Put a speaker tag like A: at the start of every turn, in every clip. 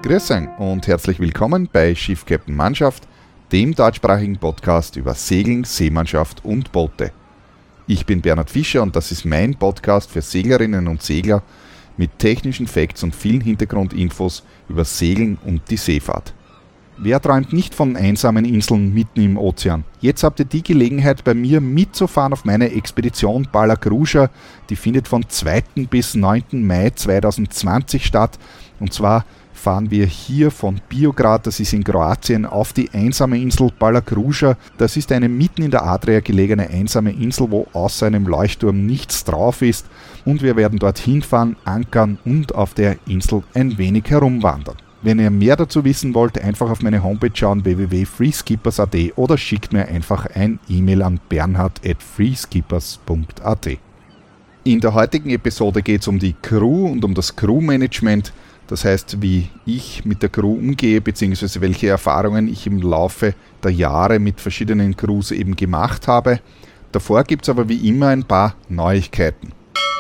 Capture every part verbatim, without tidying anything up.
A: Grüß euch und herzlich willkommen bei Schiff Captain Mannschaft, dem deutschsprachigen Podcast über Segeln, Seemannschaft und Boote. Ich bin Bernhard Fischer und das ist mein Podcast für Seglerinnen und Segler mit technischen Facts und vielen Hintergrundinfos über Segeln und die Seefahrt. Wer träumt nicht von einsamen Inseln mitten im Ozean? Jetzt habt ihr die Gelegenheit, bei mir mitzufahren auf meine Expedition Palagruža. Die findet von zweiten bis neunten Mai zweitausendzwanzig statt. Und zwar fahren wir hier von Biograd, das ist in Kroatien, auf die einsame Insel Palagruža. Das ist eine mitten in der Adria gelegene einsame Insel, wo außer einem Leuchtturm nichts drauf ist. Und wir werden dorthin fahren, ankern und auf der Insel ein wenig herumwandern. Wenn ihr mehr dazu wissen wollt, einfach auf meine Homepage schauen, w w w punkt freeskippers punkt a t, oder schickt mir einfach ein E-Mail an bernhard at freeskippers punkt a t. In der heutigen Episode geht es um die Crew und um das Crewmanagement, das heißt, wie ich mit der Crew umgehe, beziehungsweise welche Erfahrungen ich im Laufe der Jahre mit verschiedenen Crews eben gemacht habe. Davor gibt es aber wie immer ein paar Neuigkeiten.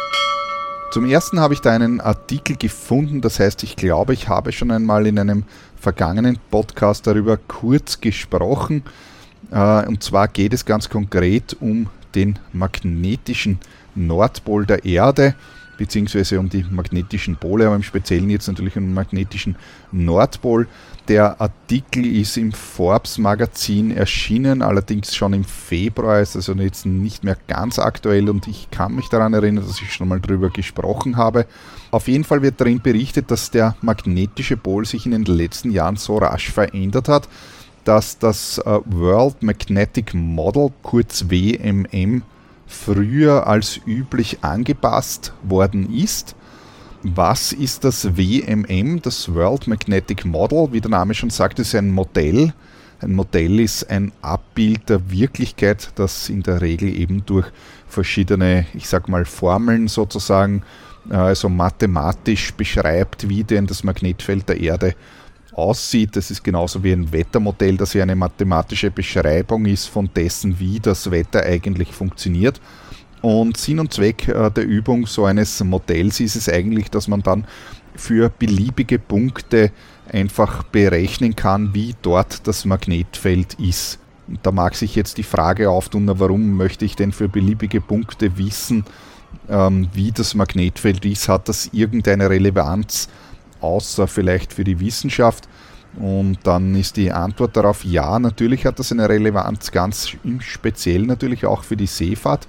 A: Zum ersten habe ich da einen Artikel gefunden, das heißt, ich glaube, ich habe schon einmal in einem vergangenen Podcast darüber kurz gesprochen. Und zwar geht es ganz konkret um den magnetischen Nordpol der Erde, beziehungsweise um die magnetischen Pole, aber im Speziellen jetzt natürlich um den magnetischen Nordpol. Der Artikel ist im Forbes-Magazin erschienen, allerdings schon im Februar, ist also jetzt nicht mehr ganz aktuell und ich kann mich daran erinnern, dass ich schon mal drüber gesprochen habe. Auf jeden Fall wird darin berichtet, dass der magnetische Pol sich in den letzten Jahren so rasch verändert hat, dass das World Magnetic Model, kurz W M M, früher als üblich angepasst worden ist. Was ist das W M M? Das World Magnetic Model, wie der Name schon sagt, ist ein Modell. Ein Modell ist ein Abbild der Wirklichkeit, das in der Regel eben durch verschiedene, ich sag mal, Formeln sozusagen, also mathematisch beschreibt, wie denn das Magnetfeld der Erde aussieht. Das ist genauso wie ein Wettermodell, das ja eine mathematische Beschreibung ist von dessen, wie das Wetter eigentlich funktioniert. Und Sinn und Zweck äh, der Übung so eines Modells ist es eigentlich, dass man dann für beliebige Punkte einfach berechnen kann, wie dort das Magnetfeld ist. Und da mag sich jetzt die Frage auftun, na, warum möchte ich denn für beliebige Punkte wissen, ähm, wie das Magnetfeld ist? Hat das irgendeine Relevanz, außer vielleicht für die Wissenschaft? Und dann ist die Antwort darauf, ja, natürlich hat das eine Relevanz, ganz speziell natürlich auch für die Seefahrt.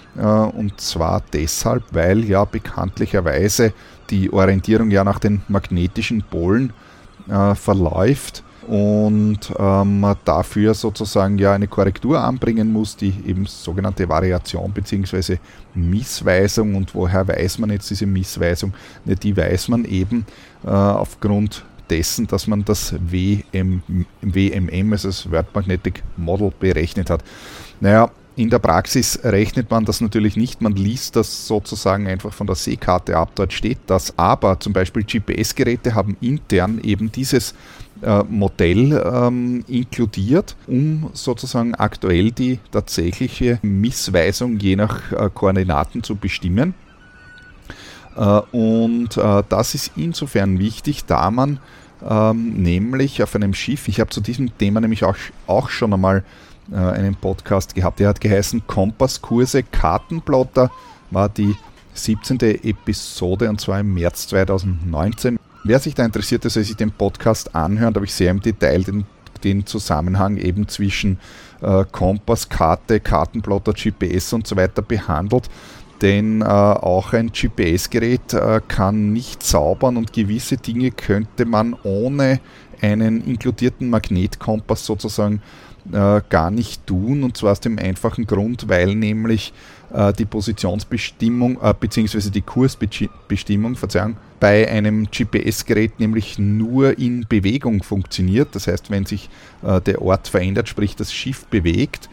A: Und zwar deshalb, weil ja bekanntlicherweise die Orientierung ja nach den magnetischen Polen äh, verläuft und ähm, man dafür sozusagen ja eine Korrektur anbringen muss, die eben sogenannte Variation bzw. Missweisung. Und woher weiß man jetzt diese Missweisung? Ne, die weiß man eben äh, aufgrund dessen, dass man das W M M, also das World Magnetic Model, berechnet hat. Naja, in der Praxis rechnet man das natürlich nicht, man liest das sozusagen einfach von der Seekarte ab, dort steht das, aber zum Beispiel G P S-Geräte haben intern eben dieses äh, Modell ähm, inkludiert, um sozusagen aktuell die tatsächliche Missweisung je nach äh, Koordinaten zu bestimmen. Äh, und äh, das ist insofern wichtig, da man ähm, nämlich auf einem Schiff, ich habe zu diesem Thema nämlich auch, auch schon einmal einen Podcast gehabt, der hat geheißen Kompasskurse Kartenplotter, war die siebzehnte Episode und zwar im März zweitausendneunzehn. Wer sich da interessiert, soll sich den Podcast anhören, da habe ich sehr im Detail den, den Zusammenhang eben zwischen äh, Kompass, Karte, Kartenplotter, G P S und so weiter behandelt. Denn äh, auch ein G P S-Gerät äh, kann nicht zaubern und gewisse Dinge könnte man ohne einen inkludierten Magnetkompass sozusagen äh, gar nicht tun, und zwar aus dem einfachen Grund, weil nämlich äh, die Positionsbestimmung äh, bzw. die Kursbestimmung, Verzeihung, bei einem G P S-Gerät nämlich nur in Bewegung funktioniert. Das heißt, wenn sich äh, der Ort verändert, sprich das Schiff bewegt,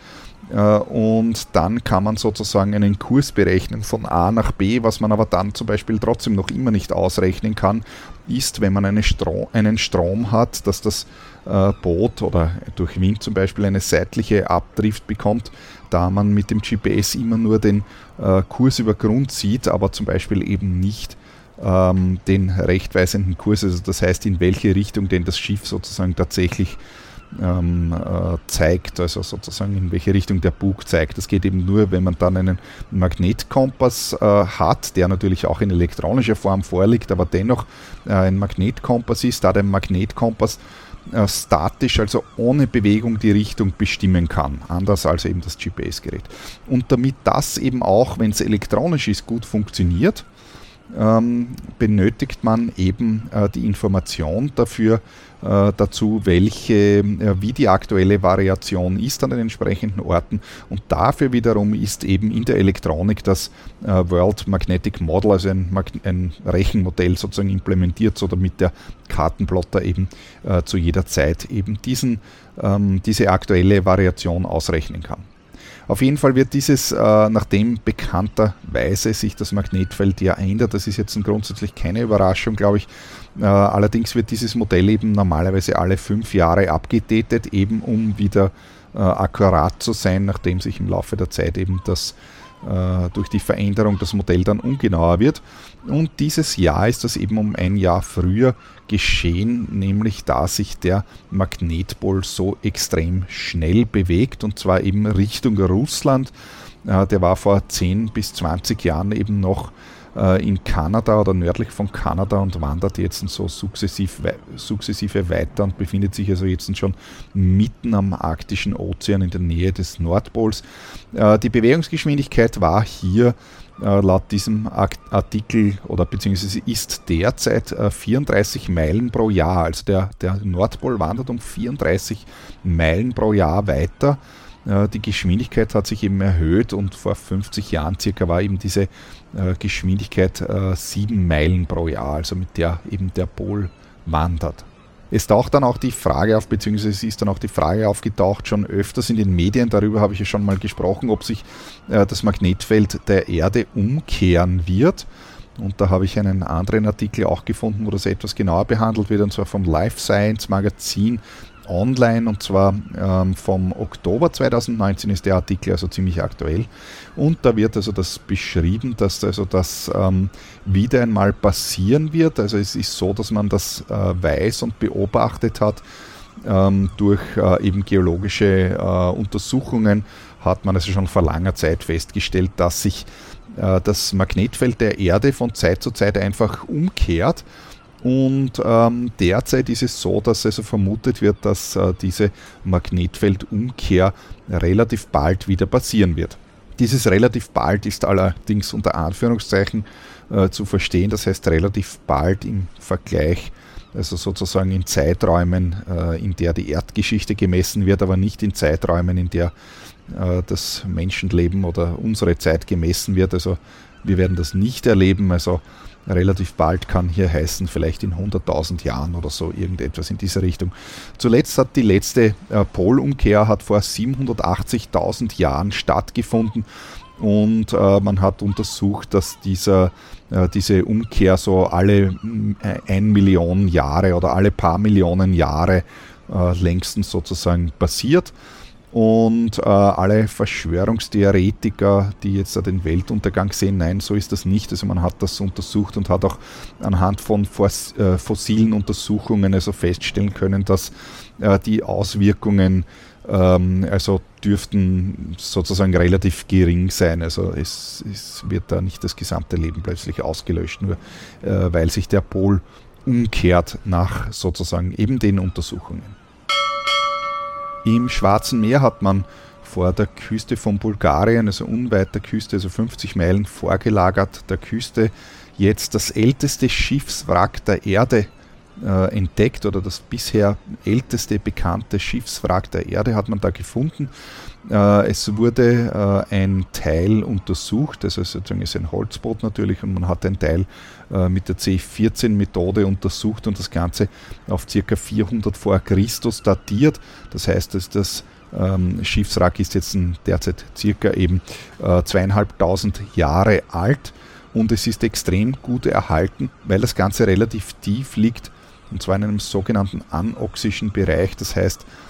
A: und dann kann man sozusagen einen Kurs berechnen von A nach B. Was man aber dann zum Beispiel trotzdem noch immer nicht ausrechnen kann, ist, wenn man eine Strom, einen Strom hat, dass das äh, Boot oder durch Wind zum Beispiel eine seitliche Abdrift bekommt, da man mit dem G P S immer nur den äh, Kurs über Grund sieht, aber zum Beispiel eben nicht ähm, den rechtweisenden Kurs, also das heißt, in welche Richtung denn das Schiff sozusagen tatsächlich ähm, äh, zeigt, also sozusagen in welche Richtung der Bug zeigt. Das geht eben nur, wenn man dann einen Magnetkompass äh, hat, der natürlich auch in elektronischer Form vorliegt, aber dennoch äh, ein Magnetkompass ist, da der Magnetkompass äh, statisch, also ohne Bewegung die Richtung bestimmen kann, anders als eben das G P S-Gerät. Und damit das eben auch, wenn es elektronisch ist, gut funktioniert, ähm, benötigt man eben äh, die Information dafür, äh, dazu, welche, äh, wie die aktuelle Variation ist an den entsprechenden Orten, und dafür wiederum ist eben in der Elektronik das äh, World Magnetic Model, also ein, Mag- ein Rechenmodell sozusagen implementiert, so damit der Kartenplotter eben äh, zu jeder Zeit eben diesen, ähm, diese aktuelle Variation ausrechnen kann. Auf jeden Fall wird dieses, äh, nachdem bekannterweise sich das Magnetfeld ja ändert, das ist jetzt grundsätzlich keine Überraschung, glaube ich, äh, allerdings wird dieses Modell eben normalerweise alle fünf Jahre abgedatet, eben um wieder äh, akkurat zu sein, nachdem sich im Laufe der Zeit eben das äh, durch die Veränderung das Modell dann ungenauer wird. Und dieses Jahr ist das eben um ein Jahr früher geschehen, nämlich da sich der Magnetpol so extrem schnell bewegt, und zwar eben Richtung Russland. Äh, der war vor zehn bis zwanzig Jahren eben noch äh, in Kanada oder nördlich von Kanada und wandert jetzt so sukzessiv, sukzessive weiter und befindet sich also jetzt schon mitten am arktischen Ozean in der Nähe des Nordpols. Äh, die Bewegungsgeschwindigkeit war hier laut diesem Artikel oder beziehungsweise ist derzeit vierunddreißig Meilen pro Jahr. Also der, der Nordpol wandert um vierunddreißig Meilen pro Jahr weiter. Die Geschwindigkeit hat sich eben erhöht, und vor fünfzig Jahren circa war eben diese Geschwindigkeit sieben Meilen pro Jahr, also mit der eben der Pol wandert. Es taucht dann auch die Frage auf, beziehungsweise es ist dann auch die Frage aufgetaucht, schon öfters in den Medien, darüber habe ich ja schon mal gesprochen, ob sich äh, das Magnetfeld der Erde umkehren wird. Und da habe ich einen anderen Artikel auch gefunden, wo das etwas genauer behandelt wird, und zwar vom Life Science Magazin online, und zwar ähm, vom Oktober zweitausendneunzehn ist der Artikel, also ziemlich aktuell, und da wird also das beschrieben, dass also das ähm, wieder einmal passieren wird. Also es ist so, dass man das äh, weiß und beobachtet hat. Ähm, durch äh, eben geologische äh, Untersuchungen hat man also schon vor langer Zeit festgestellt, dass sich äh, das Magnetfeld der Erde von Zeit zu Zeit einfach umkehrt. Und ähm, derzeit ist es so, dass also vermutet wird, dass äh, diese Magnetfeldumkehr relativ bald wieder passieren wird. Dieses relativ bald ist allerdings unter Anführungszeichen äh, zu verstehen, das heißt relativ bald im Vergleich, also sozusagen in Zeiträumen, äh, in der die Erdgeschichte gemessen wird, aber nicht in Zeiträumen, in der äh, das Menschenleben oder unsere Zeit gemessen wird. Also wir werden das nicht erleben, also relativ bald kann hier heißen, vielleicht in hunderttausend Jahren oder so, irgendetwas in dieser Richtung. Zuletzt hat die letzte äh, Polumkehr hat vor siebenhundertachtzigtausend Jahren stattgefunden, und äh, man hat untersucht, dass dieser, äh, diese Umkehr so alle äh, ein Million Jahre oder alle paar Millionen Jahre äh, längstens sozusagen passiert. Und äh, alle Verschwörungstheoretiker, die jetzt den Weltuntergang sehen, nein, so ist das nicht. Also man hat das untersucht und hat auch anhand von fos- äh, fossilen Untersuchungen also feststellen können, dass äh, die Auswirkungen ähm, also dürften sozusagen relativ gering sein. Also es, es wird da nicht das gesamte Leben plötzlich ausgelöscht, nur äh, weil sich der Pol umkehrt nach sozusagen eben den Untersuchungen. Im Schwarzen Meer hat man vor der Küste von Bulgarien, also unweit der Küste, also fünfzig Meilen vorgelagert der Küste, jetzt das älteste Schiffswrack der Erde äh, entdeckt, oder das bisher älteste bekannte Schiffswrack der Erde hat man da gefunden. Äh, es wurde äh, ein Teil untersucht, also sozusagen ist ein Holzboot natürlich, und man hat ein Teil äh, mit der C vierzehn Methode untersucht und das Ganze auf ca. vierhundert vor Christus datiert. Das heißt, dass das ähm, Schiffswrack ist jetzt derzeit circa eben äh, zweieinhalbtausend Jahre alt, und es ist extrem gut erhalten, weil das Ganze relativ tief liegt, und zwar in einem sogenannten anoxischen Bereich. Das heißt,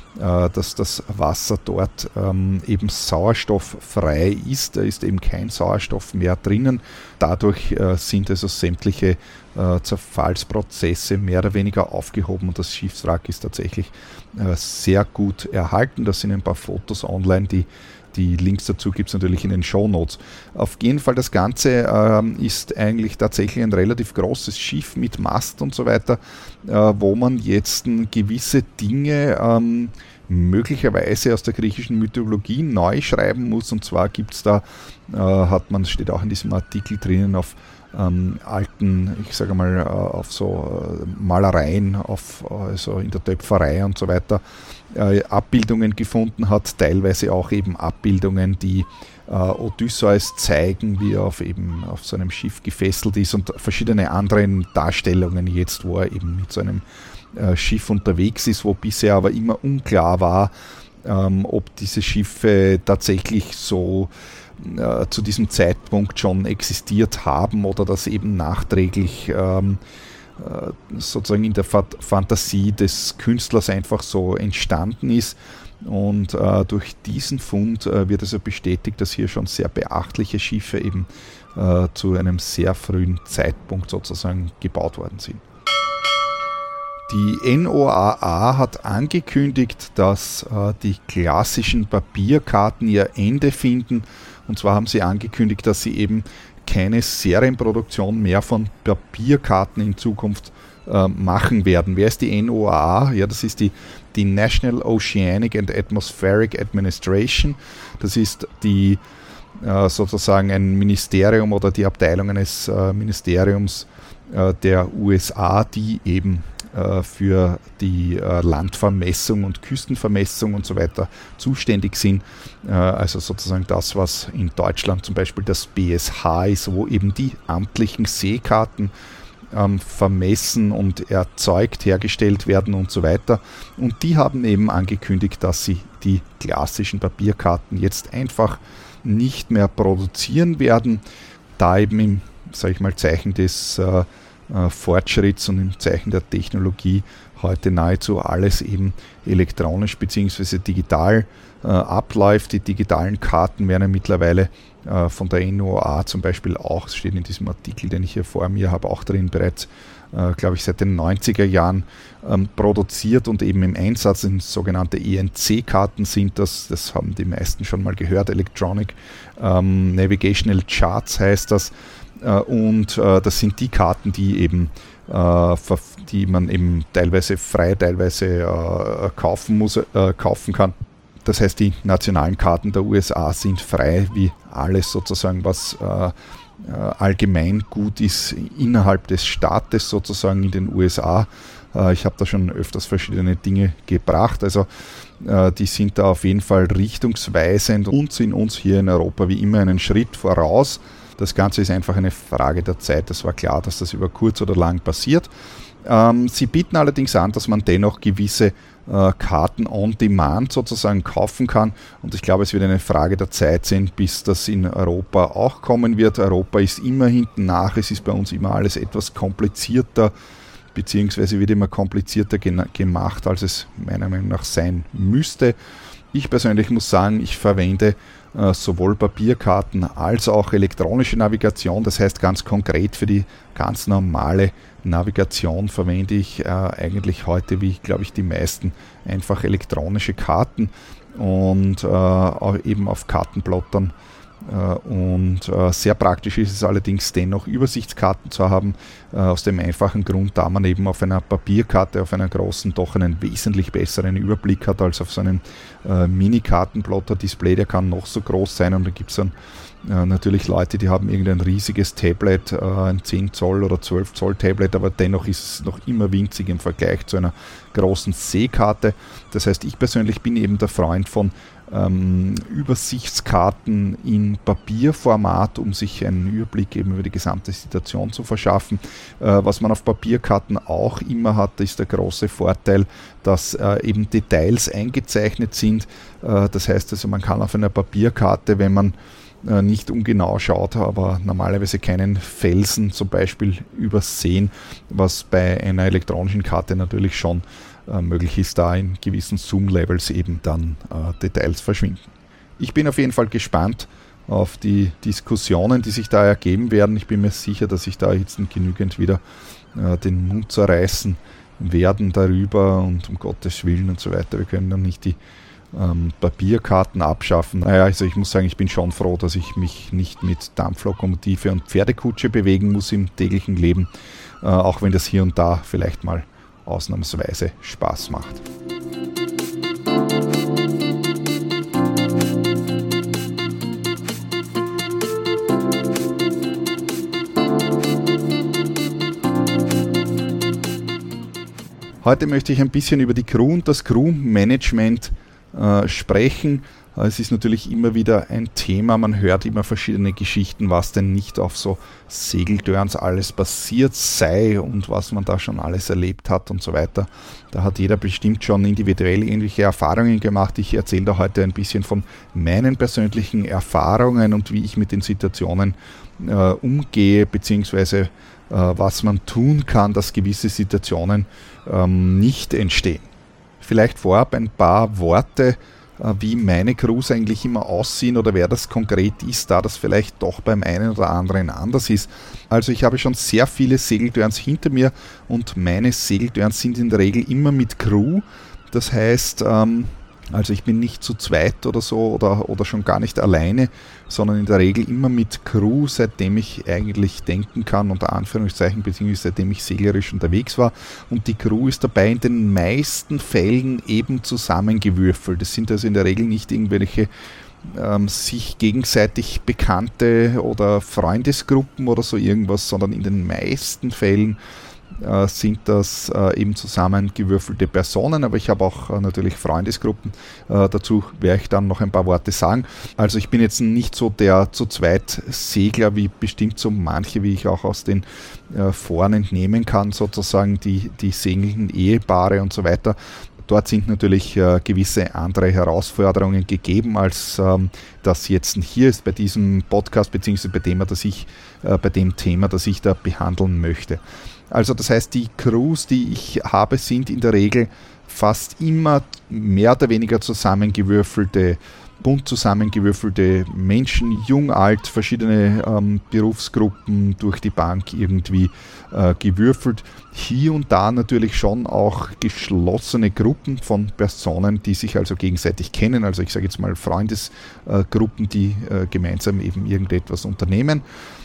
A: äh, dass das Wasser dort ähm, eben sauerstofffrei ist. Da ist eben kein Sauerstoff mehr drinnen. Dadurch äh, sind also sämtliche äh, Zerfallsprozesse mehr oder weniger aufgehoben und das Schiffswrack ist tatsächlich äh, sehr gut erhalten. Da sind ein paar Fotos online, die Die Links dazu gibt es natürlich in den Shownotes. Auf jeden Fall das Ganze ähm, ist eigentlich tatsächlich ein relativ großes Schiff mit Mast und so weiter, äh, wo man jetzt gewisse Dinge ähm, möglicherweise aus der griechischen Mythologie neu schreiben muss. Und zwar gibt es da, äh, hat man, steht auch in diesem Artikel drinnen, auf ähm, alten, ich sage mal, äh, auf so äh, Malereien, auf, also in der Töpferei und so weiter, äh, Abbildungen gefunden hat, teilweise auch eben Abbildungen, die äh, Odysseus zeigen, wie er auf, eben auf so einem Schiff gefesselt ist und verschiedene andere Darstellungen jetzt, wo er eben mit so einem äh, Schiff unterwegs ist, wo bisher aber immer unklar war, ähm, ob diese Schiffe tatsächlich so äh, zu diesem Zeitpunkt schon existiert haben oder das eben nachträglich ähm, sozusagen in der Fantasie des Künstlers einfach so entstanden ist. Und äh, durch diesen Fund äh, wird also bestätigt, dass hier schon sehr beachtliche Schiffe eben äh, zu einem sehr frühen Zeitpunkt sozusagen gebaut worden sind. Die N O A A hat angekündigt, dass äh, die klassischen Papierkarten ihr Ende finden. Und zwar haben sie angekündigt, dass sie eben keine Serienproduktion mehr von Papierkarten in Zukunft äh, machen werden. Wer ist die N O A A? Ja, das ist die, die National Oceanic and Atmospheric Administration. Das ist die äh, sozusagen ein Ministerium oder die Abteilung eines äh, Ministeriums äh, der U S A, die eben äh, für die äh, Landvermessung und Küstenvermessung und so weiter zuständig sind. Äh, also sozusagen das, was in Deutschland zum Beispiel das B S H ist, wo eben die amtlichen Seekarten ähm, vermessen und erzeugt, hergestellt werden und so weiter. Und die haben eben angekündigt, dass sie die klassischen Papierkarten jetzt einfach nicht mehr produzieren werden, da eben im, sag ich mal, Zeichen des äh, äh, Fortschritts und im Zeichen der Technologie heute nahezu alles eben elektronisch bzw. digital äh, abläuft. Die digitalen Karten werden ja mittlerweile äh, von der N O A A zum Beispiel auch, das steht in diesem Artikel, den ich hier vor mir habe, auch drin bereits, äh, glaube ich, seit den neunziger Jahren ähm, produziert und eben im Einsatz. In sogenannte E N C-Karten sind das, das haben die meisten schon mal gehört, Electronic ähm, Navigational Charts heißt das. Uh, und uh, das sind die Karten, die eben, uh, die man eben teilweise frei, teilweise uh, kaufen muss, uh, kaufen kann. Das heißt, die nationalen Karten der U S A sind frei, wie alles sozusagen, was uh, uh, allgemein gut ist innerhalb des Staates sozusagen in den U S A. Uh, ich habe da schon öfters verschiedene Dinge gebracht, also uh, die sind da auf jeden Fall richtungsweisend und sind uns hier in Europa wie immer einen Schritt voraus. Das Ganze ist einfach eine Frage der Zeit. Es war klar, dass das über kurz oder lang passiert. Ähm, sie bieten allerdings an, dass man dennoch gewisse äh, Karten on demand sozusagen kaufen kann. Und ich glaube, es wird eine Frage der Zeit sein, bis das in Europa auch kommen wird. Europa ist immer hinten nach. Es ist bei uns immer alles etwas komplizierter, beziehungsweise wird immer komplizierter gen- gemacht, als es meiner Meinung nach sein müsste. Ich persönlich muss sagen, ich verwende äh, sowohl Papierkarten als auch elektronische Navigation. Das heißt, ganz konkret für die ganz normale Navigation verwende ich äh, eigentlich heute, wie glaube ich die meisten, einfach elektronische Karten und äh, auch eben auf Kartenplottern. Und äh, sehr praktisch ist es allerdings dennoch, Übersichtskarten zu haben, äh, aus dem einfachen Grund, da man eben auf einer Papierkarte, auf einer großen, doch einen wesentlich besseren Überblick hat als auf so einem äh, Mini-Kartenplotter-Display. Der kann noch so groß sein und da gibt es dann äh, natürlich Leute, die haben irgendein riesiges Tablet, äh, ein zehn Zoll oder zwölf Zoll Tablet, aber dennoch ist es noch immer winzig im Vergleich zu einer großen Seekarte. Das heißt, ich persönlich bin eben der Freund von Ähm, Übersichtskarten in Papierformat, um sich einen Überblick eben über die gesamte Situation zu verschaffen. Äh, was man auf Papierkarten auch immer hat, ist der große Vorteil, dass äh, eben Details eingezeichnet sind. Äh, das heißt also, man kann auf einer Papierkarte, wenn man äh, nicht ungenau schaut, aber normalerweise keinen Felsen zum Beispiel übersehen, was bei einer elektronischen Karte natürlich schon äh, möglich ist, da in gewissen Zoom-Levels eben dann äh, Details verschwinden. Ich bin auf jeden Fall gespannt auf die Diskussionen, die sich da ergeben werden. Ich bin mir sicher, dass sich da jetzt genügend wieder äh, den Mund zerreißen werden darüber und um Gottes Willen und so weiter. Wir können dann nicht die ähm, Papierkarten abschaffen. Naja, also ich muss sagen, ich bin schon froh, dass ich mich nicht mit Dampflokomotive und Pferdekutsche bewegen muss im täglichen Leben, äh, auch wenn das hier und da vielleicht mal ausnahmsweise Spaß macht. Heute möchte ich ein bisschen über die Crew und das Crew-Management äh, sprechen. Es ist natürlich immer wieder ein Thema, man hört immer verschiedene Geschichten, was denn nicht auf so Segeltörns alles passiert sei und was man da schon alles erlebt hat und so weiter. Da hat jeder bestimmt schon individuell ähnliche Erfahrungen gemacht. Ich erzähle da heute ein bisschen von meinen persönlichen Erfahrungen und wie ich mit den Situationen äh, umgehe, beziehungsweise äh, was man tun kann, dass gewisse Situationen ähm, nicht entstehen. Vielleicht vorab ein paar Worte, wie meine Crews eigentlich immer aussehen oder wer das konkret ist, da das vielleicht doch beim einen oder anderen anders ist. Also ich habe schon sehr viele Segeltörns hinter mir und meine Segeltörns sind in der Regel immer mit Crew. Das heißt, ähm, also ich bin nicht zu zweit oder so oder, oder schon gar nicht alleine, sondern in der Regel immer mit Crew, seitdem ich eigentlich denken kann, unter Anführungszeichen, beziehungsweise seitdem ich seglerisch unterwegs war. Und die Crew ist dabei in den meisten Fällen eben zusammengewürfelt. Das sind also in der Regel nicht irgendwelche ähm, sich gegenseitig bekannte oder Freundesgruppen oder so irgendwas, sondern in den meisten Fällen Äh, sind das äh, eben zusammengewürfelte Personen, aber ich habe auch äh, natürlich Freundesgruppen. Äh, dazu werde ich dann noch ein paar Worte sagen. Also ich bin jetzt nicht so der zu zweit Segler, wie bestimmt so manche, wie ich auch aus den äh, Foren entnehmen kann, sozusagen die, die segelnden Ehepaare und so weiter. Dort sind natürlich äh, gewisse andere Herausforderungen gegeben, als ähm, das jetzt hier ist bei diesem Podcast, beziehungsweise bei dem, das ich, äh, bei dem Thema, das ich da behandeln möchte. Also das heißt, die Crews, die ich habe, sind in der Regel fast immer mehr oder weniger zusammengewürfelte, bunt zusammengewürfelte Menschen, jung, alt, verschiedene ähm, Berufsgruppen durch die Bank irgendwie äh, gewürfelt. Hier und da natürlich schon auch geschlossene Gruppen von Personen, die sich also gegenseitig kennen. Also ich sage jetzt mal Freundesgruppen, äh, die äh, gemeinsam eben irgendetwas unternehmen.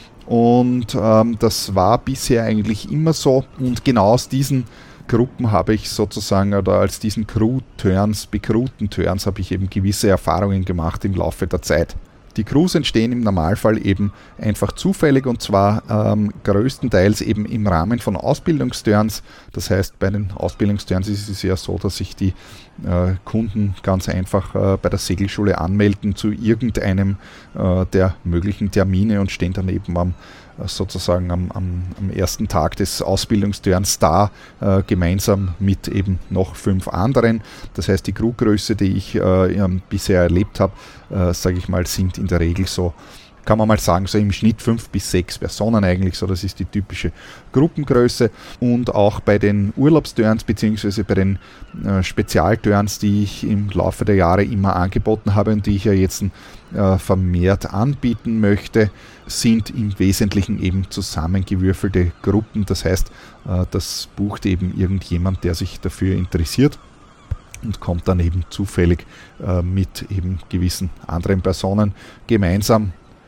A: Und ähm, das war bisher eigentlich immer so. Und genau aus diesen Gruppen habe ich sozusagen, oder als diesen Crew-Turns, bekrewten Turns, habe ich eben gewisse Erfahrungen gemacht im Laufe der Zeit. Die Crews entstehen im Normalfall eben einfach zufällig und zwar ähm, größtenteils eben im Rahmen von Ausbildungsturns. Das heißt, bei den Ausbildungsturns ist es ja so, dass sich die äh, Kunden ganz einfach äh, bei der Segelschule anmelden zu irgendeinem äh, der möglichen Termine und stehen dann eben am sozusagen am, am, am ersten Tag des Ausbildungsturns da, äh, gemeinsam mit eben noch fünf anderen. Das heißt, die Crewgröße, die ich äh, bisher erlebt habe, äh, sage ich mal, sind in der Regel so, kann man mal sagen, so im Schnitt fünf bis sechs Personen eigentlich, so das ist die typische Gruppengröße. Und auch bei den Urlaubsturns beziehungsweise bei den äh, Spezialturns, die ich im Laufe der Jahre immer angeboten habe und die ich ja jetzt äh, vermehrt anbieten möchte, sind im Wesentlichen eben zusammengewürfelte Gruppen. Das heißt, äh, das bucht eben irgendjemand, der sich dafür interessiert und kommt dann eben zufällig äh, mit eben gewissen anderen Personen gemeinsam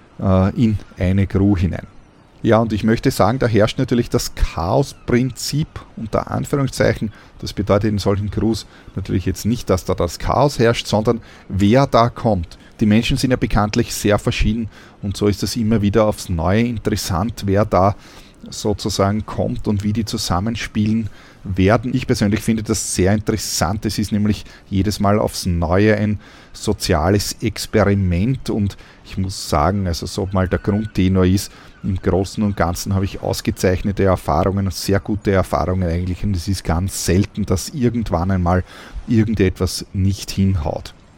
A: in eine Crew hinein. Ja, und ich möchte sagen, da herrscht natürlich das Chaos-Prinzip unter Anführungszeichen. Das bedeutet in solchen Crews natürlich jetzt nicht, dass da das Chaos herrscht, sondern wer da kommt. Die Menschen sind ja bekanntlich sehr verschieden und so ist es immer wieder aufs Neue interessant, wer da sozusagen kommt und wie die zusammenspielen werden. Ich persönlich finde das sehr interessant. Es ist nämlich jedes Mal aufs Neue ein soziales Experiment und ich muss sagen, also so mal der Grundtenor ist, im Großen und Ganzen habe ich ausgezeichnete Erfahrungen, sehr gute Erfahrungen eigentlich und es ist ganz selten, dass irgendwann einmal irgendetwas nicht hinhaut.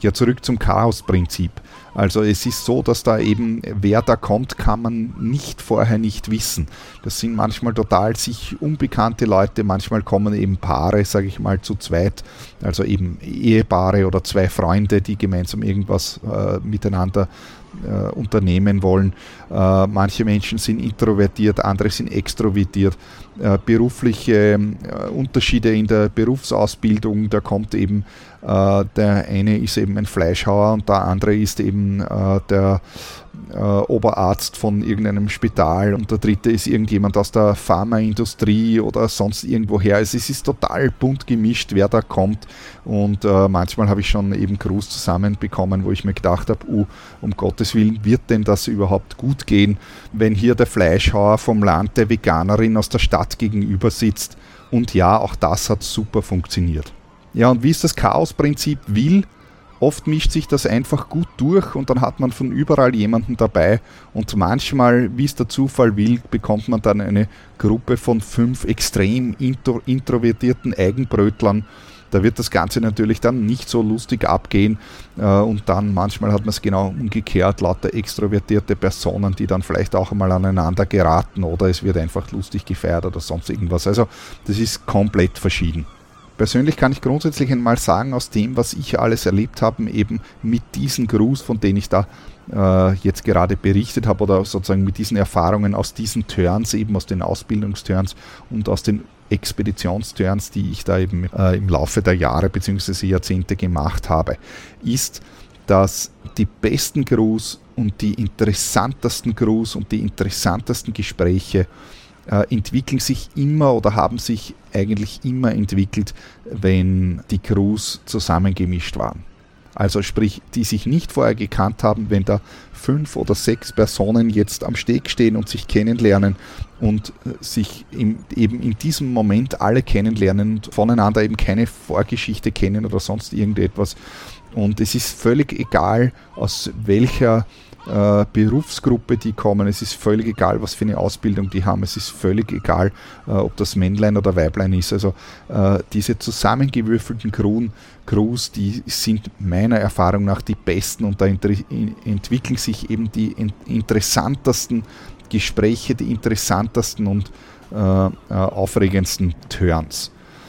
A: Ja, zurück zum Chaos-Prinzip. Also es ist so, dass da eben, wer da kommt, kann man nicht vorher nicht wissen. Das sind manchmal total sich unbekannte Leute, manchmal kommen eben Paare, sage ich mal, zu zweit, also eben Ehepaare oder zwei Freunde, die gemeinsam irgendwas äh, miteinander äh, unternehmen wollen. Äh, manche Menschen sind introvertiert, andere sind extrovertiert. Äh, berufliche äh, Unterschiede in der Berufsausbildung, da kommt eben äh, der eine ist eben ein Fleischhauer und der andere ist eben äh, der äh, Oberarzt von irgendeinem Spital und der dritte ist irgendjemand aus der Pharmaindustrie oder sonst irgendwoher. Also es ist total bunt gemischt, wer da kommt, und äh, manchmal habe ich schon eben Crews zusammenbekommen, wo ich mir gedacht habe, uh, um Gottes Willen, wird denn das überhaupt gut gehen, wenn hier der Fleischhauer vom Land der Veganerin aus der Stadt gegenüber sitzt? Und ja, auch das hat super funktioniert. Ja, und wie es das Chaos-Prinzip will, oft mischt sich das einfach gut durch und dann hat man von überall jemanden dabei, und manchmal, wie es der Zufall will, bekommt man dann eine Gruppe von fünf extrem intro- introvertierten Eigenbrötlern. Da wird das Ganze natürlich dann nicht so lustig abgehen, äh, und dann manchmal hat man es genau umgekehrt, lauter extrovertierte Personen, die dann vielleicht auch einmal aneinander geraten, oder es wird einfach lustig gefeiert oder sonst irgendwas. Also das ist komplett verschieden. Persönlich kann ich grundsätzlich einmal sagen, aus dem, was ich alles erlebt habe, eben mit diesen Crews, von denen ich da äh, jetzt gerade berichtet habe, oder sozusagen mit diesen Erfahrungen aus diesen Turns, eben aus den Ausbildungsturns und aus den Expeditionsturns, die ich da eben äh, im Laufe der Jahre bzw. Jahrzehnte gemacht habe, ist, dass die besten Crews und die interessantesten Crews und die interessantesten Gespräche äh, entwickeln sich immer oder haben sich eigentlich immer entwickelt, wenn die Crews zusammengemischt waren. Also sprich, die sich nicht vorher gekannt haben, wenn da fünf oder sechs Personen jetzt am Steg stehen und sich kennenlernen und sich im, eben in diesem Moment alle kennenlernen und voneinander eben keine Vorgeschichte kennen oder sonst irgendetwas. Und es ist völlig egal, aus welcher äh, Berufsgruppe die kommen, es ist völlig egal, was für eine Ausbildung die haben, es ist völlig egal, äh, ob das Männlein oder Weiblein ist. Also äh, diese zusammengewürfelten Crews, Crews, die sind meiner Erfahrung nach die besten, und da ent- entwickeln sich eben die in- interessantesten Gespräche, die interessantesten und äh, äh, aufregendsten Turns.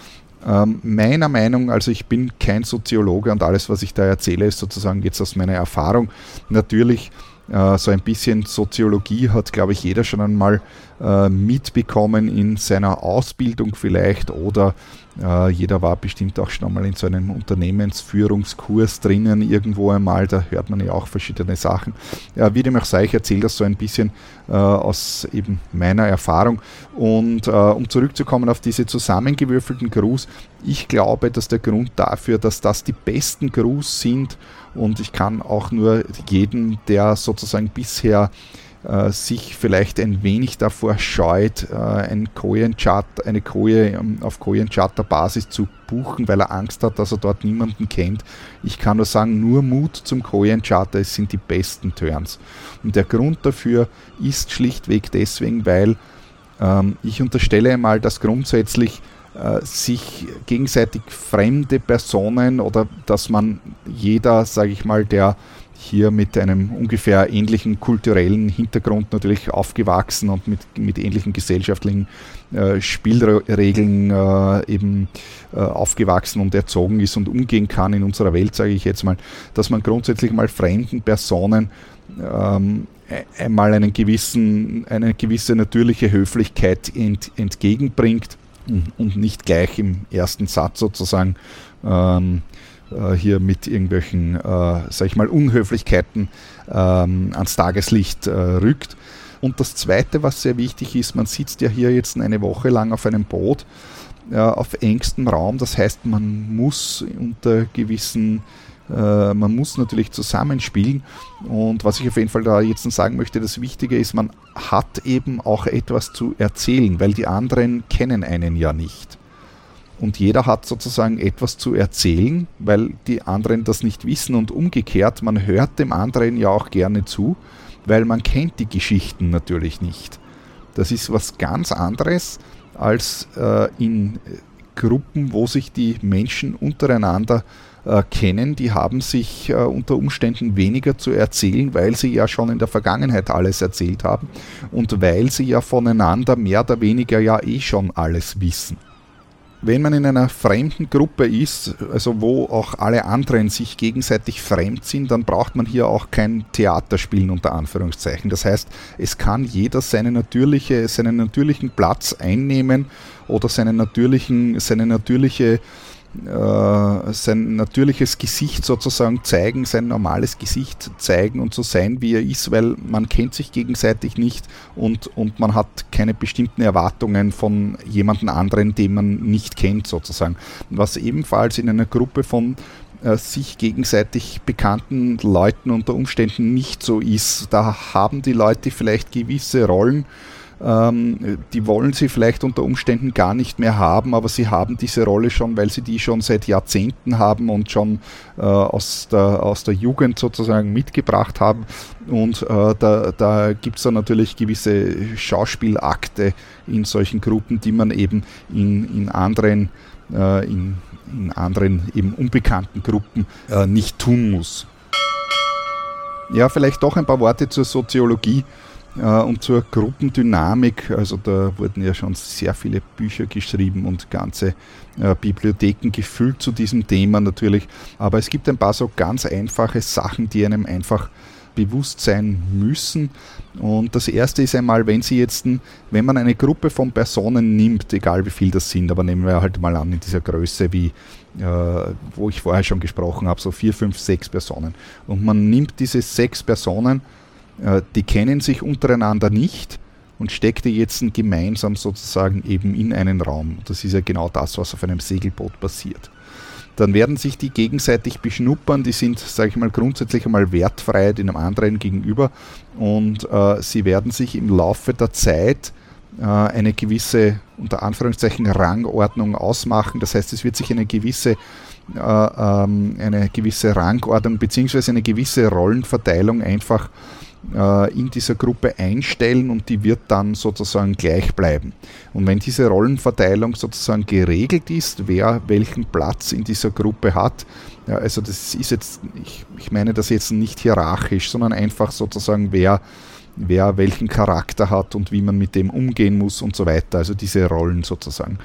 A: Ähm, meiner Meinung, also ich bin kein Soziologe und alles, was ich da erzähle, ist sozusagen jetzt aus meiner Erfahrung. Natürlich, äh, so ein bisschen Soziologie hat, glaube ich, jeder schon einmal äh, mitbekommen in seiner Ausbildung vielleicht, oder äh, jeder war bestimmt auch schon einmal in so einem Unternehmensführungskurs drinnen irgendwo einmal, da hört man ja auch verschiedene Sachen. Ja, wie dem auch sei, ich erzähle das so ein bisschen äh, aus eben meiner Erfahrung. Und äh, um zurückzukommen auf diese zusammengewürfelten Crews, ich glaube, dass der Grund dafür, dass das die besten Crews sind, und ich kann auch nur jeden, der sozusagen bisher äh, sich vielleicht ein wenig davor scheut, äh, ein Kojen-Charter, eine Koje ähm, auf Kojen-Charter-Basis zu buchen, weil er Angst hat, dass er dort niemanden kennt. Ich kann nur sagen, nur Mut zum Kojen-Charter, es sind die besten Turns. Und der Grund dafür ist schlichtweg deswegen, weil ähm, ich unterstelle einmal, dass grundsätzlich sich gegenseitig fremde Personen, oder dass man jeder, sage ich mal, der hier mit einem ungefähr ähnlichen kulturellen Hintergrund natürlich aufgewachsen und mit, mit ähnlichen gesellschaftlichen äh, Spielregeln äh, eben äh, aufgewachsen und erzogen ist und umgehen kann in unserer Welt, sage ich jetzt mal, dass man grundsätzlich mal fremden Personen ähm, einmal einen gewissen, eine gewisse natürliche Höflichkeit ent, entgegenbringt, und nicht gleich im ersten Satz sozusagen ähm, äh, hier mit irgendwelchen, äh, sag ich mal, Unhöflichkeiten ähm, ans Tageslicht äh, rückt. Und das Zweite, was sehr wichtig ist, man sitzt ja hier jetzt eine Woche lang auf einem Boot, äh, auf engstem Raum, das heißt, man muss unter gewissen Man muss natürlich zusammenspielen, und was ich auf jeden Fall da jetzt sagen möchte, das Wichtige ist, man hat eben auch etwas zu erzählen, weil die anderen kennen einen ja nicht. Und jeder hat sozusagen etwas zu erzählen, weil die anderen das nicht wissen, und umgekehrt, man hört dem anderen ja auch gerne zu, weil man kennt die Geschichten natürlich nicht. Das ist was ganz anderes als äh, in Gruppen, wo sich die Menschen untereinander äh, kennen, die haben sich äh, unter Umständen weniger zu erzählen, weil sie ja schon in der Vergangenheit alles erzählt haben und weil sie ja voneinander mehr oder weniger ja eh schon alles wissen. Wenn man in einer fremden Gruppe ist, also wo auch alle anderen sich gegenseitig fremd sind, dann braucht man hier auch kein Theater spielen unter Anführungszeichen. Das heißt, es kann jeder seine natürliche, seinen natürlichen Platz einnehmen oder seinen natürlichen, seine natürliche äh, sein natürliches Gesicht sozusagen zeigen, sein normales Gesicht zeigen und so sein, wie er ist, weil man kennt sich gegenseitig nicht und, und man hat keine bestimmten Erwartungen von jemandem anderen, den man nicht kennt sozusagen. Was ebenfalls in einer Gruppe von äh, sich gegenseitig bekannten Leuten unter Umständen nicht so ist. Da haben die Leute vielleicht gewisse Rollen, die wollen sie vielleicht unter Umständen gar nicht mehr haben, aber sie haben diese Rolle schon, weil sie die schon seit Jahrzehnten haben und schon äh, aus, der, aus der Jugend sozusagen mitgebracht haben. Und äh, da, da gibt es dann natürlich gewisse Schauspielakte in solchen Gruppen, die man eben in, in anderen, äh, in, in anderen eben unbekannten Gruppen äh, nicht tun muss. Ja, vielleicht doch ein paar Worte zur Soziologie und zur Gruppendynamik. Also da wurden ja schon sehr viele Bücher geschrieben und ganze äh, Bibliotheken gefüllt zu diesem Thema natürlich. Aber es gibt ein paar so ganz einfache Sachen, die einem einfach bewusst sein müssen. Und das erste ist einmal, wenn Sie jetzt, wenn man eine Gruppe von Personen nimmt, egal wie viel das sind, aber nehmen wir halt mal an in dieser Größe wie, äh, wo ich vorher schon gesprochen habe, so vier, fünf, sechs Personen. Und man nimmt diese sechs Personen, die kennen sich untereinander nicht und steckt die jetzt gemeinsam sozusagen eben in einen Raum. Das ist ja genau das, was auf einem Segelboot passiert. Dann werden sich die gegenseitig beschnuppern, die sind, sage ich mal, grundsätzlich einmal wertfrei dem anderen gegenüber und äh, sie werden sich im Laufe der Zeit äh, eine gewisse, unter Anführungszeichen, Rangordnung ausmachen. Das heißt, es wird sich eine gewisse äh, ähm, eine gewisse Rangordnung bzw. eine gewisse Rollenverteilung einfach in dieser Gruppe einstellen und die wird dann sozusagen gleich bleiben. Und wenn diese Rollenverteilung sozusagen geregelt ist, wer welchen Platz in dieser Gruppe hat, ja, also das ist jetzt, ich, ich meine das jetzt nicht hierarchisch, sondern einfach sozusagen wer, wer welchen Charakter hat und wie man mit dem umgehen muss und so weiter, also diese Rollen sozusagen.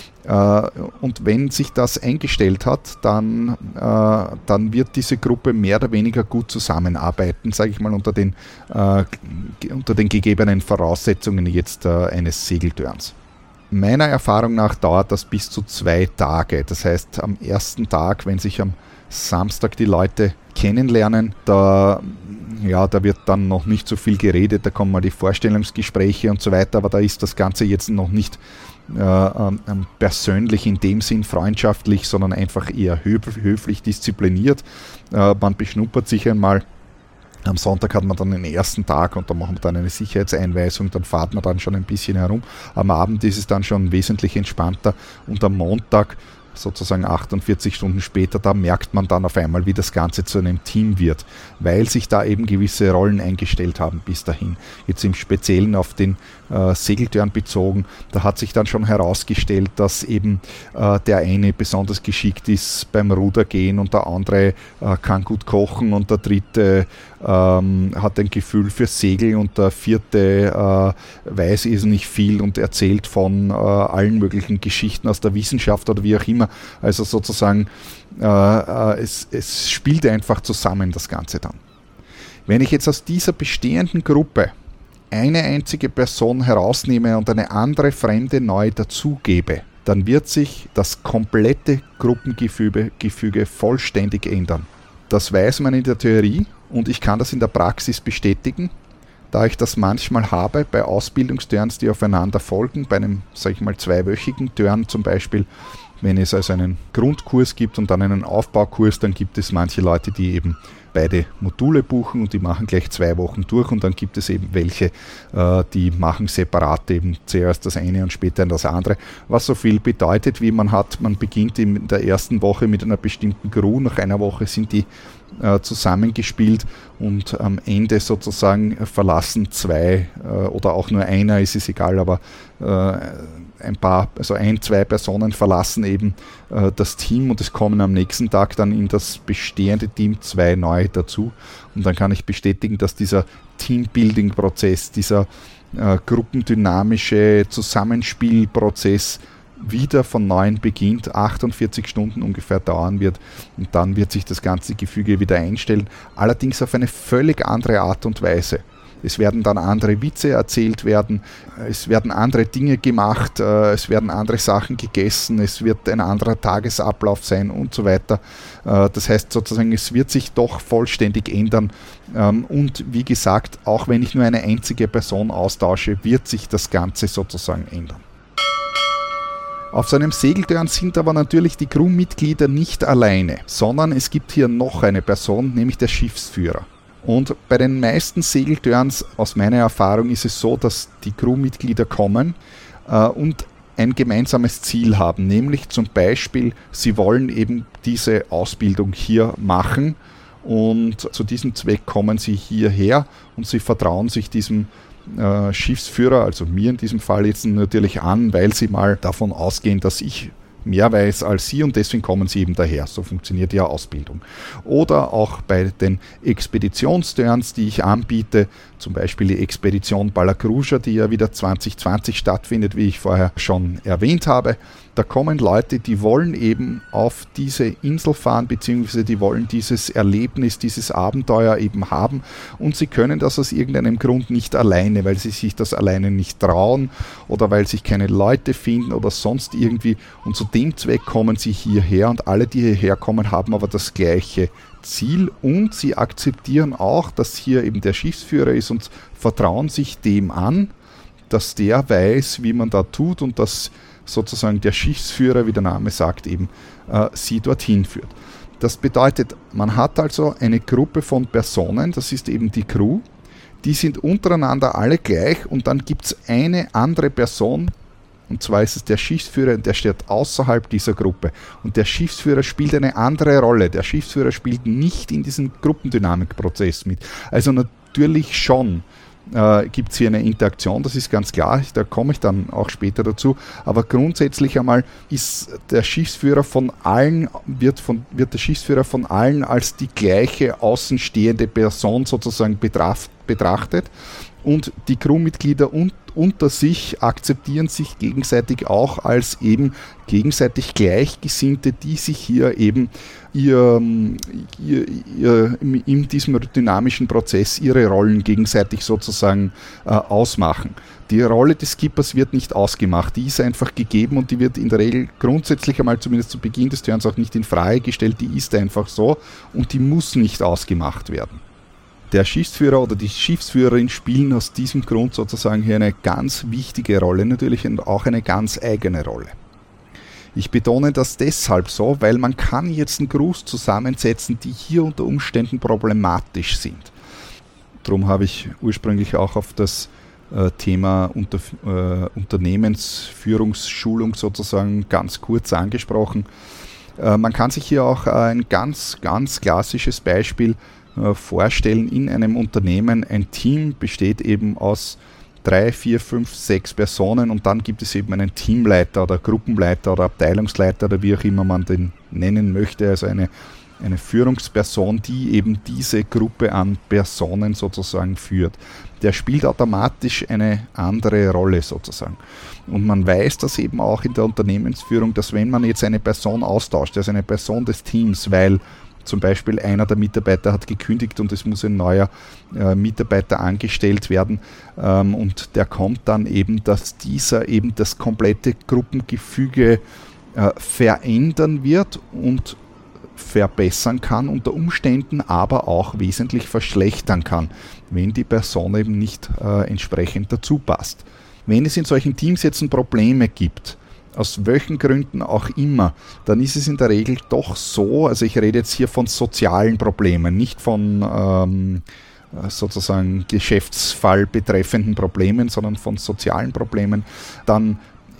A: Und wenn sich das eingestellt hat, dann, äh, dann wird diese Gruppe mehr oder weniger gut zusammenarbeiten, sage ich mal, unter den, äh, unter den gegebenen Voraussetzungen jetzt äh, eines Segeltörns. Meiner Erfahrung nach dauert das bis zu zwei Tage. Das heißt, am ersten Tag, wenn sich am Samstag die Leute kennenlernen, da, ja, da wird dann noch nicht so viel geredet, da kommen mal die Vorstellungsgespräche und so weiter, aber da ist das Ganze jetzt noch nicht Äh, ähm, persönlich in dem Sinn freundschaftlich, sondern einfach eher höf- höflich diszipliniert. Äh, man beschnuppert sich einmal. Am Sonntag hat man dann den ersten Tag und da machen wir dann eine Sicherheitseinweisung, dann fährt man dann schon ein bisschen herum. Am Abend ist es dann schon wesentlich entspannter und am Montag, sozusagen achtundvierzig Stunden später, da merkt man dann auf einmal, wie das Ganze zu einem Team wird, weil sich da eben gewisse Rollen eingestellt haben bis dahin. Jetzt im Speziellen auf den äh, Segeltörn bezogen, da hat sich dann schon herausgestellt, dass eben äh, der eine besonders geschickt ist beim Rudergehen und der andere äh, kann gut kochen und der dritte ähm, hat ein Gefühl für Segel und der vierte äh, weiß nicht viel und erzählt von äh, allen möglichen Geschichten aus der Wissenschaft oder wie auch immer. Also sozusagen, äh, äh, es, es spielt einfach zusammen das Ganze dann. Wenn ich jetzt aus dieser bestehenden Gruppe eine einzige Person herausnehme und eine andere Fremde neu dazugebe, dann wird sich das komplette Gruppengefüge Gefüge vollständig ändern. Das weiß man in der Theorie und ich kann das in der Praxis bestätigen, da ich das manchmal habe bei Ausbildungsturns, die aufeinander folgen, bei einem, sage ich mal, zweiwöchigen Turn zum Beispiel. Wenn es also einen Grundkurs gibt und dann einen Aufbaukurs, dann gibt es manche Leute, die eben beide Module buchen und die machen gleich zwei Wochen durch und dann gibt es eben welche, äh, die machen separat eben zuerst das eine und später das andere, was so viel bedeutet, wie man hat, man beginnt in der ersten Woche mit einer bestimmten Crew, nach einer Woche sind die äh, zusammengespielt und am Ende sozusagen verlassen zwei äh, oder auch nur einer, ist es egal, aber äh, ein paar, also ein, zwei Personen verlassen eben äh, das Team und es kommen am nächsten Tag dann in das bestehende Team zwei neue dazu. Und dann kann ich bestätigen, dass dieser Teambuilding-Prozess, dieser äh, gruppendynamische Zusammenspielprozess wieder von neuem beginnt, achtundvierzig Stunden ungefähr dauern wird und dann wird sich das ganze Gefüge wieder einstellen, allerdings auf eine völlig andere Art und Weise. Es werden dann andere Witze erzählt werden, es werden andere Dinge gemacht, es werden andere Sachen gegessen, es wird ein anderer Tagesablauf sein und so weiter. Das heißt sozusagen, es wird sich doch vollständig ändern und wie gesagt, auch wenn ich nur eine einzige Person austausche, wird sich das Ganze sozusagen ändern. Auf so einem Segeltörn sind aber natürlich die Crewmitglieder nicht alleine, sondern es gibt hier noch eine Person, nämlich der Schiffsführer. Und bei den meisten Segeltörns, aus meiner Erfahrung, ist es so, dass die Crewmitglieder kommen äh, und ein gemeinsames Ziel haben, nämlich zum Beispiel, sie wollen eben diese Ausbildung hier machen und zu diesem Zweck kommen sie hierher und sie vertrauen sich diesem äh, Schiffsführer, also mir in diesem Fall jetzt natürlich an, weil sie mal davon ausgehen, dass ich mehr weiß als sie und deswegen kommen sie eben daher. So funktioniert ja Ausbildung. Oder auch bei den Expeditionsturns, die ich anbiete, zum Beispiel die Expedition Balakruja, die ja wieder zwanzig zwanzig stattfindet, wie ich vorher schon erwähnt habe. Da kommen Leute, die wollen eben auf diese Insel fahren, beziehungsweise die wollen dieses Erlebnis, dieses Abenteuer eben haben und sie können das aus irgendeinem Grund nicht alleine, weil sie sich das alleine nicht trauen oder weil sich keine Leute finden oder sonst irgendwie und zu dem Zweck kommen sie hierher und alle, die hierher kommen, haben aber das gleiche Ziel und sie akzeptieren auch, dass hier eben der Schiffsführer ist und vertrauen sich dem an, dass der weiß, wie man da tut und dass sozusagen der Schiffsführer, wie der Name sagt, eben äh, sie dorthin führt. Das bedeutet, man hat also eine Gruppe von Personen, das ist eben die Crew, die sind untereinander alle gleich und dann gibt es eine andere Person, und zwar ist es der Schiffsführer, der steht außerhalb dieser Gruppe. Und der Schiffsführer spielt eine andere Rolle. Der Schiffsführer spielt nicht in diesem Gruppendynamikprozess mit. Also natürlich schon äh, gibt es hier eine Interaktion, das ist ganz klar, da komme ich dann auch später dazu. Aber grundsätzlich einmal ist der Schiffsführer von allen, wird, von, wird der Schiffsführer von allen als die gleiche außenstehende Person sozusagen betracht, betrachtet. Und die Crewmitglieder und, unter sich akzeptieren sich gegenseitig auch als eben gegenseitig Gleichgesinnte, die sich hier eben ihr, ihr, ihr, in diesem dynamischen Prozess ihre Rollen gegenseitig sozusagen äh, ausmachen. Die Rolle des Skippers wird nicht ausgemacht, die ist einfach gegeben und die wird in der Regel grundsätzlich einmal zumindest zu Beginn des Turns auch nicht in Frage gestellt, die ist einfach so und die muss nicht ausgemacht werden. Der Schiffsführer oder die Schiffsführerin spielen aus diesem Grund sozusagen hier eine ganz wichtige Rolle, natürlich auch eine ganz eigene Rolle. Ich betone das deshalb so, weil man kann jetzt einen Gruß zusammensetzen, die hier unter Umständen problematisch sind. Darum habe ich ursprünglich auch auf das äh, Thema unter, äh, Unternehmensführungsschulung sozusagen ganz kurz angesprochen. Äh, man kann sich hier auch ein ganz, ganz klassisches Beispiel vorstellen. In einem Unternehmen, ein Team besteht eben aus drei, vier, fünf, sechs Personen und dann gibt es eben einen Teamleiter oder Gruppenleiter oder Abteilungsleiter oder wie auch immer man den nennen möchte, also eine, eine Führungsperson, die eben diese Gruppe an Personen sozusagen führt. Der spielt automatisch eine andere Rolle sozusagen. Und man weiß das eben auch in der Unternehmensführung, dass wenn man jetzt eine Person austauscht, also eine Person des Teams, weil zum Beispiel einer der Mitarbeiter hat gekündigt und es muss ein neuer äh, Mitarbeiter angestellt werden ähm, und der kommt dann eben, dass dieser eben das komplette Gruppengefüge äh, verändern wird und verbessern kann, unter Umständen aber auch wesentlich verschlechtern kann, wenn die Person eben nicht äh, entsprechend dazu passt. Wenn es in solchen Teams jetzt Probleme gibt, aus welchen Gründen auch immer, dann ist es in der Regel doch so, also ich rede jetzt hier von sozialen Problemen, nicht von ähm, sozusagen Geschäftsfall betreffenden Problemen, sondern von sozialen Problemen, dann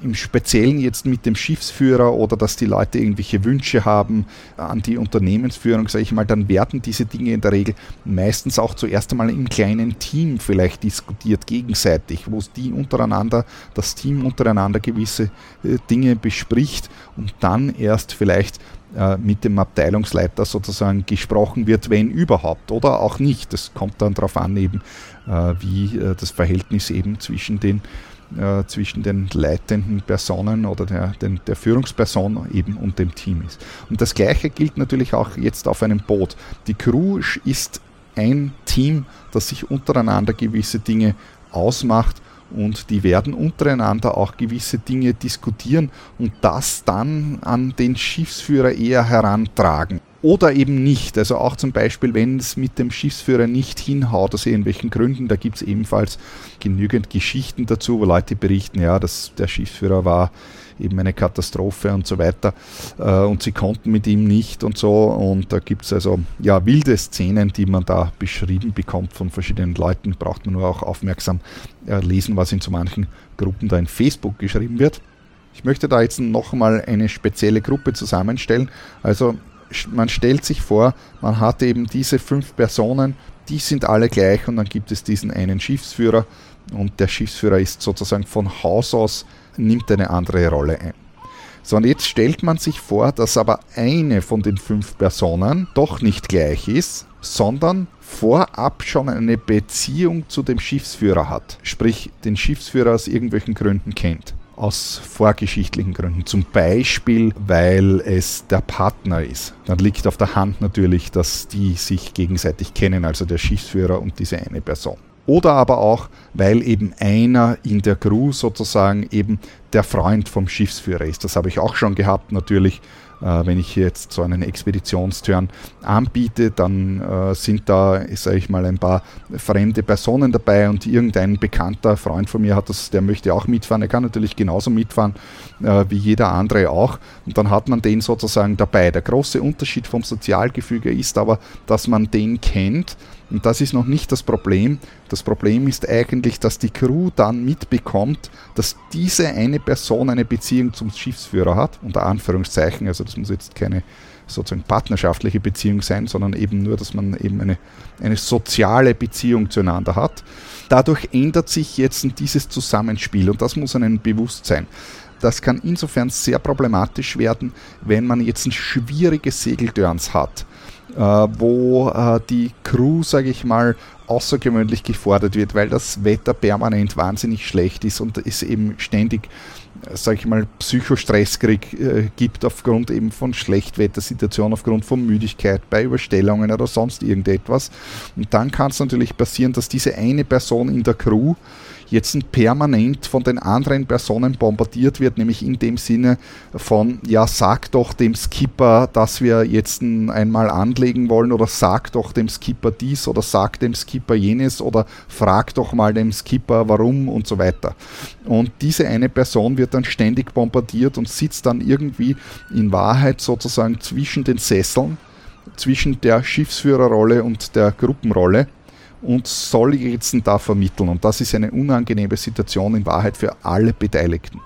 A: im Speziellen jetzt mit dem Schiffsführer oder dass die Leute irgendwelche Wünsche haben an die Unternehmensführung, sage ich mal, dann werden diese Dinge in der Regel meistens auch zuerst einmal im kleinen Team vielleicht diskutiert, gegenseitig, wo die untereinander, das Team untereinander gewisse äh, Dinge bespricht und dann erst vielleicht äh, mit dem Abteilungsleiter sozusagen gesprochen wird, wenn überhaupt, oder auch nicht. Das kommt dann darauf an, eben, äh, wie äh, das Verhältnis eben zwischen den Äh, zwischen den leitenden Personen oder der, den, der Führungsperson eben und dem Team ist. Und das Gleiche gilt natürlich auch jetzt auf einem Boot. Die Crew ist ein Team, das sich untereinander gewisse Dinge ausmacht und die werden untereinander auch gewisse Dinge diskutieren und das dann an den Schiffsführer eher herantragen. Oder eben nicht, also auch zum Beispiel, wenn es mit dem Schiffsführer nicht hinhaut, aus irgendwelchen Gründen, da gibt es ebenfalls genügend Geschichten dazu, wo Leute berichten, ja, dass der Schiffsführer war eben eine Katastrophe und so weiter äh, und sie konnten mit ihm nicht und so und da gibt es also ja wilde Szenen, die man da beschrieben bekommt von verschiedenen Leuten, braucht man nur auch aufmerksam äh, lesen, was in so manchen Gruppen da in Facebook geschrieben wird. Ich möchte da jetzt nochmal eine spezielle Gruppe zusammenstellen, also man stellt sich vor, man hat eben diese fünf Personen, die sind alle gleich und dann gibt es diesen einen Schiffsführer und der Schiffsführer ist sozusagen von Haus aus, nimmt eine andere Rolle ein. So, und jetzt stellt man sich vor, dass aber eine von den fünf Personen doch nicht gleich ist, sondern vorab schon eine Beziehung zu dem Schiffsführer hat, sprich den Schiffsführer aus irgendwelchen Gründen kennt. Aus vorgeschichtlichen Gründen, zum Beispiel, weil es der Partner ist. Dann liegt auf der Hand natürlich, dass die sich gegenseitig kennen, also der Schiffsführer und diese eine Person. Oder aber auch, weil eben einer in der Crew sozusagen eben der Freund vom Schiffsführer ist. Das habe ich auch schon gehabt natürlich. Wenn ich jetzt so einen Expeditionsturn anbiete, dann äh, sind da, sage ich mal, ein paar fremde Personen dabei und irgendein bekannter Freund von mir hat das, der möchte auch mitfahren, er kann natürlich genauso mitfahren äh, wie jeder andere auch und dann hat man den sozusagen dabei. Der große Unterschied vom Sozialgefüge ist aber, dass man den kennt und das ist noch nicht das Problem. Das Problem ist eigentlich, dass die Crew dann mitbekommt, dass diese eine Person eine Beziehung zum Schiffsführer hat, unter Anführungszeichen, also das muss jetzt keine sozusagen partnerschaftliche Beziehung sein, sondern eben nur, dass man eben eine, eine soziale Beziehung zueinander hat. Dadurch ändert sich jetzt dieses Zusammenspiel und das muss einem bewusst sein. Das kann insofern sehr problematisch werden, wenn man jetzt ein schwieriges Segelturns hat, äh, wo äh, die Crew, sage ich mal, außergewöhnlich gefordert wird, weil das Wetter permanent wahnsinnig schlecht ist und es eben ständig, sage ich mal, Psychostress krieg, äh, gibt aufgrund eben von Schlechtwettersituationen, aufgrund von Müdigkeit, bei Überstellungen oder sonst irgendetwas. Und dann kann es natürlich passieren, dass diese eine Person in der Crew jetzt permanent von den anderen Personen bombardiert wird, nämlich in dem Sinne von, ja, sag doch dem Skipper, dass wir jetzt einmal anlegen wollen oder sag doch dem Skipper dies oder sag dem Skipper jenes oder frag doch mal dem Skipper warum und so weiter. Und diese eine Person wird dann ständig bombardiert und sitzt dann irgendwie in Wahrheit sozusagen zwischen den Sesseln, zwischen der Schiffsführerrolle und der Gruppenrolle und soll jetzt da vermitteln. Und das ist eine unangenehme Situation in Wahrheit für alle Beteiligten.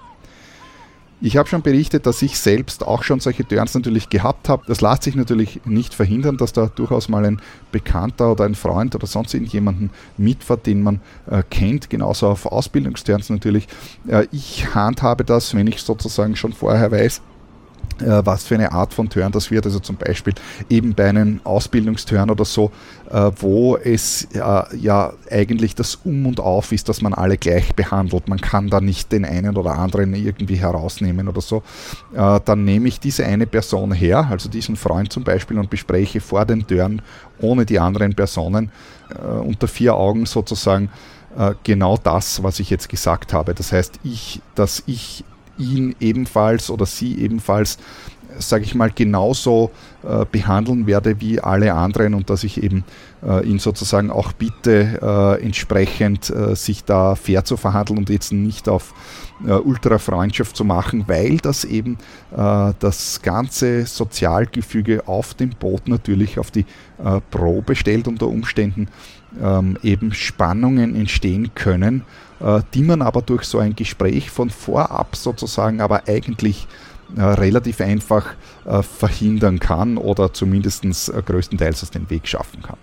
A: Ich habe schon berichtet, dass ich selbst auch schon solche Turns natürlich gehabt habe. Das lässt sich natürlich nicht verhindern, dass da durchaus mal ein Bekannter oder ein Freund oder sonst irgendjemanden mitfährt, den man äh, kennt, genauso auf Ausbildungsturns natürlich. Äh, ich handhabe das, wenn ich sozusagen schon vorher weiß, äh, was für eine Art von Turn das wird, also zum Beispiel eben bei einem Ausbildungsturn oder so, äh, wo es äh, ja eigentlich das Um und Auf ist, dass man alle gleich behandelt. Man kann da nicht den einen oder anderen irgendwie herausnehmen oder so. Äh, dann nehme ich diese eine Person her, also diesen Freund zum Beispiel, und bespreche vor den Turn ohne die anderen Personen äh, unter vier Augen sozusagen äh, genau das, was ich jetzt gesagt habe. Das heißt, ich, dass ich ihn ebenfalls oder sie ebenfalls sage ich mal, genauso äh, behandeln werde wie alle anderen und dass ich eben äh, ihn sozusagen auch bitte, äh, entsprechend äh, sich da fair zu verhandeln und jetzt nicht auf äh, Ultra-Freundschaft zu machen, weil das eben äh, das ganze Sozialgefüge auf dem Boot natürlich auf die äh, Probe stellt, unter Umständen ähm, eben Spannungen entstehen können, äh, die man aber durch so ein Gespräch von vorab sozusagen aber eigentlich Äh, relativ einfach äh, verhindern kann oder zumindest äh, größtenteils aus dem Weg schaffen kann.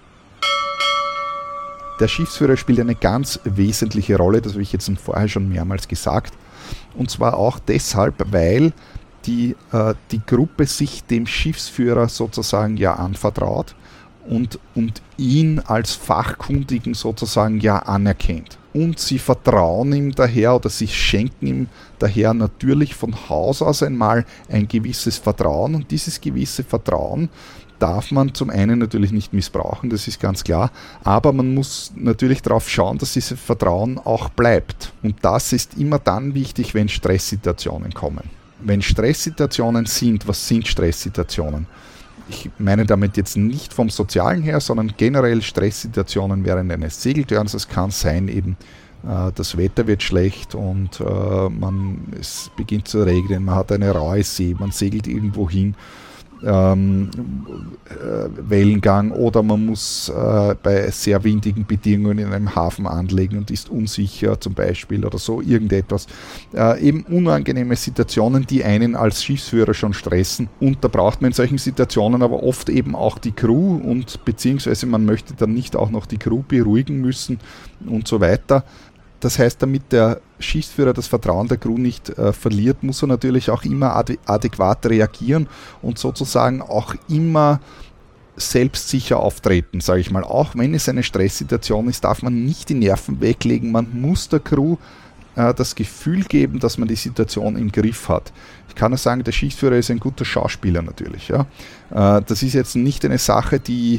A: Der Schiffsführer spielt eine ganz wesentliche Rolle, das habe ich jetzt vorher schon mehrmals gesagt, und zwar auch deshalb, weil die, äh, die Gruppe sich dem Schiffsführer sozusagen ja anvertraut und, und ihn als Fachkundigen sozusagen ja anerkennt. Und sie vertrauen ihm daher oder sie schenken ihm daher natürlich von Haus aus einmal ein gewisses Vertrauen. Und dieses gewisse Vertrauen darf man zum einen natürlich nicht missbrauchen, das ist ganz klar, aber man muss natürlich darauf schauen, dass dieses Vertrauen auch bleibt. Und das ist immer dann wichtig, wenn Stresssituationen kommen. Wenn Stresssituationen sind, was sind Stresssituationen? Ich meine damit jetzt nicht vom Sozialen her, sondern generell Stresssituationen während eines Segeltörns. Es kann sein, eben äh, das Wetter wird schlecht und äh, man, es beginnt zu regnen, man hat eine raue See, man segelt irgendwo hin, ähm, äh, Wellengang, oder man muss äh, bei sehr windigen Bedingungen in einem Hafen anlegen und ist unsicher zum Beispiel oder so, irgendetwas. Äh, eben unangenehme Situationen, die einen als Schiffsführer schon stressen, und da braucht man in solchen Situationen aber oft eben auch die Crew, und beziehungsweise man möchte dann nicht auch noch die Crew beruhigen müssen und so weiter. Das heißt, damit der Schiffsführer das Vertrauen der Crew nicht äh, verliert, muss er natürlich auch immer ade- adäquat reagieren und sozusagen auch immer selbstsicher auftreten, sage ich mal. Auch wenn es eine Stresssituation ist, darf man nicht die Nerven weglegen. Man muss der Crew äh, das Gefühl geben, dass man die Situation im Griff hat. Ich kann nur sagen, der Schiffsführer ist ein guter Schauspieler natürlich. Ja. Äh, das ist jetzt nicht eine Sache, die,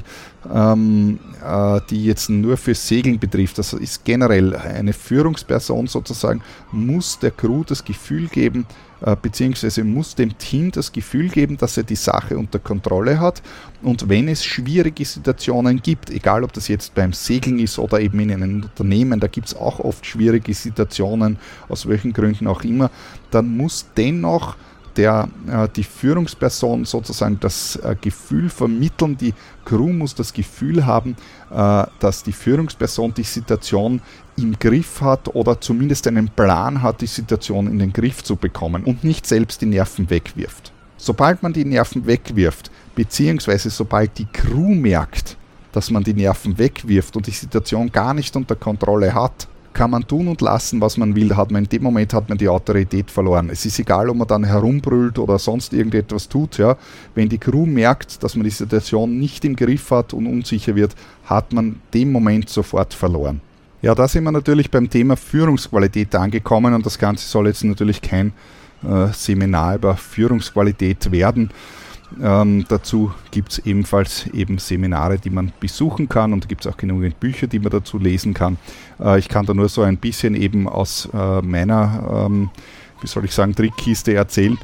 A: ähm, äh, die jetzt nur für Segeln betrifft. Das ist generell eine Führungsperson sozusagen, muss der Crew das Gefühl geben, äh, beziehungsweise muss dem Team das Gefühl geben, dass er die Sache unter Kontrolle hat. Und wenn es schwierige Situationen gibt, egal ob das jetzt beim Segeln ist oder eben in einem Unternehmen, da gibt es auch oft schwierige Situationen, aus welchen Gründen auch immer, dann muss dennoch der, äh, die Führungsperson sozusagen das äh, Gefühl vermitteln, die Crew muss das Gefühl haben, äh, dass die Führungsperson die Situation im Griff hat oder zumindest einen Plan hat, die Situation in den Griff zu bekommen und nicht selbst die Nerven wegwirft. Sobald man die Nerven wegwirft, beziehungsweise sobald die Crew merkt, dass man die Nerven wegwirft und die Situation gar nicht unter Kontrolle hat, kann man tun und lassen, was man will. Hat man in dem Moment hat man die Autorität verloren. Es ist egal, ob man dann herumbrüllt oder sonst irgendetwas tut. Ja. Wenn die Crew merkt, dass man die Situation nicht im Griff hat und unsicher wird, hat man den Moment sofort verloren. Ja, da sind wir natürlich beim Thema Führungsqualität angekommen, und das Ganze soll jetzt natürlich kein äh, Seminar über Führungsqualität werden. Ähm, dazu gibt es ebenfalls eben Seminare, die man besuchen kann, und da gibt es auch genügend Bücher, die man dazu lesen kann. Äh, ich kann da nur so ein bisschen eben aus äh, meiner, ähm, wie soll ich sagen, Trickkiste erzählen.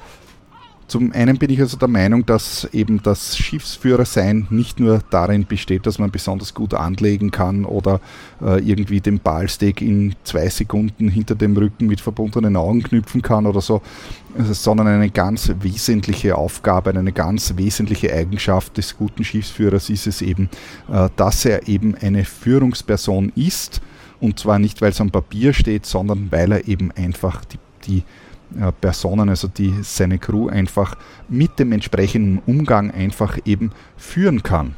A: Zum einen bin ich also der Meinung, dass eben das Schiffsführersein nicht nur darin besteht, dass man besonders gut anlegen kann oder äh, irgendwie den Ballsteak in zwei Sekunden hinter dem Rücken mit verbundenen Augen knüpfen kann oder so, sondern eine ganz wesentliche Aufgabe, eine ganz wesentliche Eigenschaft des guten Schiffsführers ist es eben, äh, dass er eben eine Führungsperson ist, und zwar nicht, weil es am Papier steht, sondern weil er eben einfach die, die Personen, also die seine Crew einfach mit dem entsprechenden Umgang einfach eben führen kann.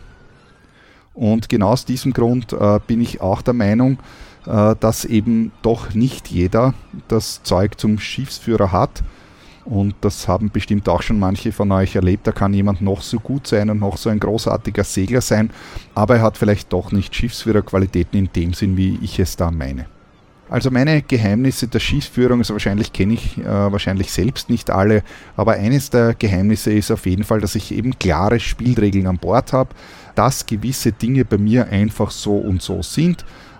A: Und genau aus diesem Grund äh, bin ich auch der Meinung, äh, dass eben doch nicht jeder das Zeug zum Schiffsführer hat. Und das haben bestimmt auch schon manche von euch erlebt. Da kann jemand noch so gut sein und noch so ein großartiger Segler sein, aber er hat vielleicht doch nicht Schiffsführerqualitäten in dem Sinn, wie ich es da meine. Also meine Geheimnisse der Schiffsführung, also wahrscheinlich kenne ich äh, wahrscheinlich selbst nicht alle, aber eines der Geheimnisse ist auf jeden Fall, dass ich eben klare Spielregeln an Bord habe, dass gewisse Dinge bei mir einfach so und so sind,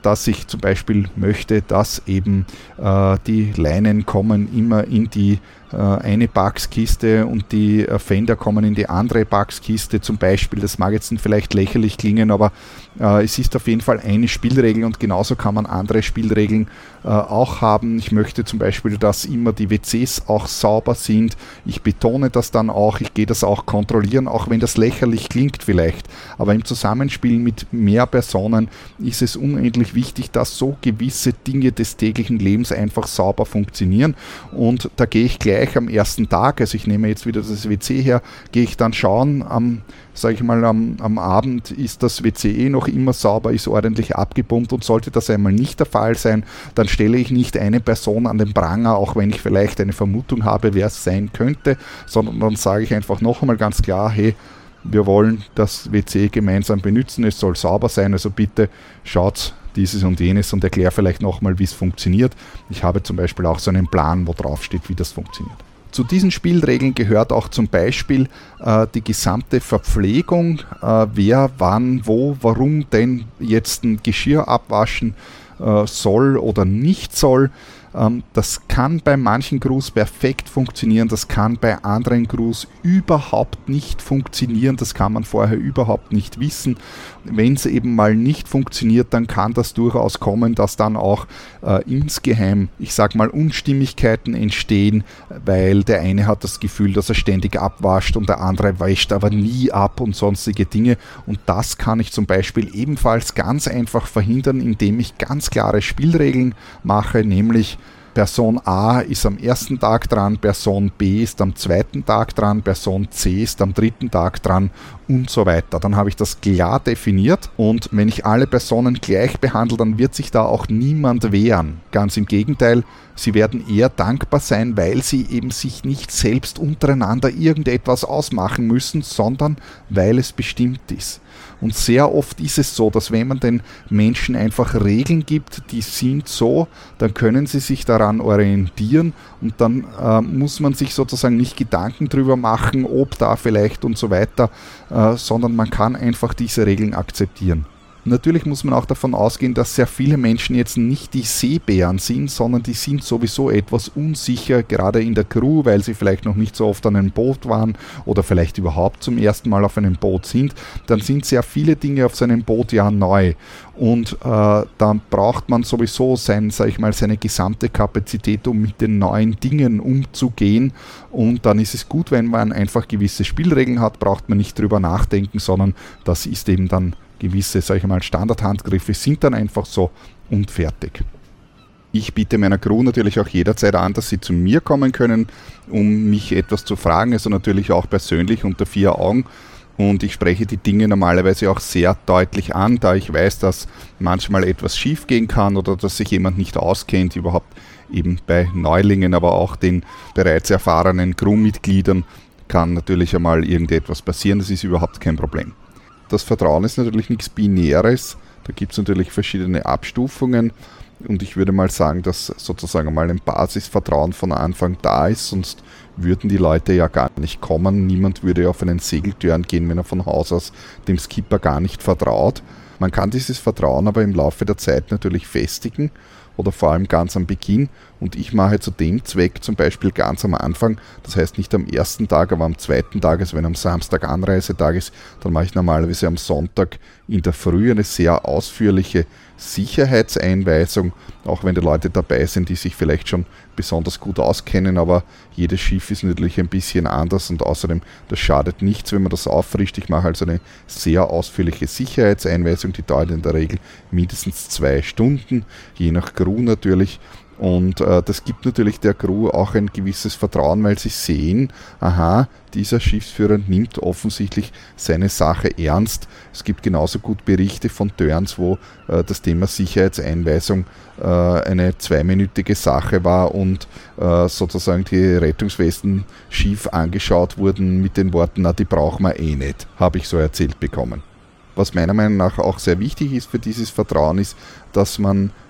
A: dass ich zum Beispiel möchte, dass eben äh, die Leinen kommen immer in die äh, eine Packskiste und die äh, Fender kommen in die andere Packskiste zum Beispiel. Das mag jetzt vielleicht lächerlich klingen, aber äh, es ist auf jeden Fall eine Spielregel und genauso kann man andere Spielregeln äh, auch haben. Ich möchte zum Beispiel, dass immer die W Cs auch sauber sind. Ich betone das dann auch, ich gehe das auch kontrollieren, auch wenn das lächerlich klingt vielleicht. Aber im Zusammenspiel mit mehr Personen ist es unendlich wichtig, dass so gewisse Dinge des täglichen Lebens einfach sauber funktionieren. Und da gehe ich gleich am ersten Tag, also ich nehme jetzt wieder das W C her, gehe ich dann schauen, am, sage ich mal, am, am Abend ist das W C eh noch immer sauber, ist ordentlich abgepumpt und sollte das einmal nicht der Fall sein, dann stelle ich nicht eine Person an den Pranger, auch wenn ich vielleicht eine Vermutung habe, wer es sein könnte, sondern dann sage ich einfach noch einmal ganz klar, hey, wir wollen das W C gemeinsam benutzen, es soll sauber sein, also bitte schaut dieses und jenes und erkläre vielleicht nochmal, wie es funktioniert. Ich habe zum Beispiel auch so einen Plan, wo drauf steht, wie das funktioniert. Zu diesen Spielregeln gehört auch zum Beispiel äh, die gesamte Verpflegung, äh, wer, wann, wo, warum denn jetzt ein Geschirr abwaschen äh, soll oder nicht soll. Ähm, das kann bei manchen Crews perfekt funktionieren, das kann bei anderen Crews überhaupt nicht funktionieren, das kann man vorher überhaupt nicht wissen. Wenn es eben mal nicht funktioniert, dann kann das durchaus kommen, dass dann auch äh, insgeheim, ich sag mal, Unstimmigkeiten entstehen, weil der eine hat das Gefühl, dass er ständig abwascht und der andere wäscht aber nie ab und sonstige Dinge. Und das kann ich zum Beispiel ebenfalls ganz einfach verhindern, indem ich ganz klare Spielregeln mache, nämlich Person A ist am ersten Tag dran, Person B ist am zweiten Tag dran, Person C ist am dritten Tag dran und so weiter. Dann habe ich das klar definiert und wenn ich alle Personen gleich behandle, dann wird sich da auch niemand wehren. Ganz im Gegenteil, sie werden eher dankbar sein, weil sie eben sich nicht selbst untereinander irgendetwas ausmachen müssen, sondern weil es bestimmt ist. Und sehr oft ist es so, dass wenn man den Menschen einfach Regeln gibt, die sind so, dann können sie sich daran orientieren und dann äh, muss man sich sozusagen nicht Gedanken drüber machen, ob da vielleicht und so weiter, äh, sondern man kann einfach diese Regeln akzeptieren. Natürlich muss man auch davon ausgehen, dass sehr viele Menschen jetzt nicht die Seebären sind, sondern die sind sowieso etwas unsicher, gerade in der Crew, weil sie vielleicht noch nicht so oft an einem Boot waren oder vielleicht überhaupt zum ersten Mal auf einem Boot sind. Dann sind sehr viele Dinge auf seinem Boot ja neu und äh, dann braucht man sowieso sein, sag ich mal, seine gesamte Kapazität, um mit den neuen Dingen umzugehen und dann ist es gut, wenn man einfach gewisse Spielregeln hat, braucht man nicht drüber nachdenken, sondern das ist eben dann gewisse, sag ich mal, Standardhandgriffe sind dann einfach so und fertig. Ich biete meiner Crew natürlich auch jederzeit an, dass sie zu mir kommen können, um mich etwas zu fragen, also natürlich auch persönlich unter vier Augen. Und ich spreche die Dinge normalerweise auch sehr deutlich an, da ich weiß, dass manchmal etwas schief gehen kann oder dass sich jemand nicht auskennt, überhaupt eben bei Neulingen, aber auch den bereits erfahrenen Crewmitgliedern kann natürlich einmal irgendetwas passieren, das ist überhaupt kein Problem. Das Vertrauen ist natürlich nichts Binäres, da gibt es natürlich verschiedene Abstufungen und ich würde mal sagen, dass sozusagen mal ein Basisvertrauen von Anfang da ist, sonst würden die Leute ja gar nicht kommen. Niemand würde auf einen Segeltörn gehen, wenn er von Haus aus dem Skipper gar nicht vertraut. Man kann dieses Vertrauen aber im Laufe der Zeit natürlich festigen oder vor allem ganz am Beginn und ich mache zu dem Zweck zum Beispiel ganz am Anfang, das heißt nicht am ersten Tag, aber am zweiten Tag, also wenn am Samstag Anreisetag ist, dann mache ich normalerweise am Sonntag in der Früh eine sehr ausführliche Sicherheitseinweisung, auch wenn die Leute dabei sind, die sich vielleicht schon besonders gut auskennen, aber jedes Schiff ist natürlich ein bisschen anders und außerdem, das schadet nichts, wenn man das auffrischt. Ich mache also eine sehr ausführliche Sicherheitseinweisung, die dauert in der Regel mindestens zwei Stunden, je nach Crew natürlich. Und äh, das gibt natürlich der Crew auch ein gewisses Vertrauen, weil sie sehen, aha, dieser Schiffsführer nimmt offensichtlich seine Sache ernst. Es gibt genauso gut Berichte von Turns, wo äh, das Thema Sicherheitseinweisung äh, eine zweiminütige Sache war und äh, sozusagen die Rettungswesten schief angeschaut wurden mit den Worten, na die brauchen wir eh nicht, habe ich so erzählt bekommen. Was meiner Meinung nach auch sehr wichtig ist für dieses Vertrauen ist, dass man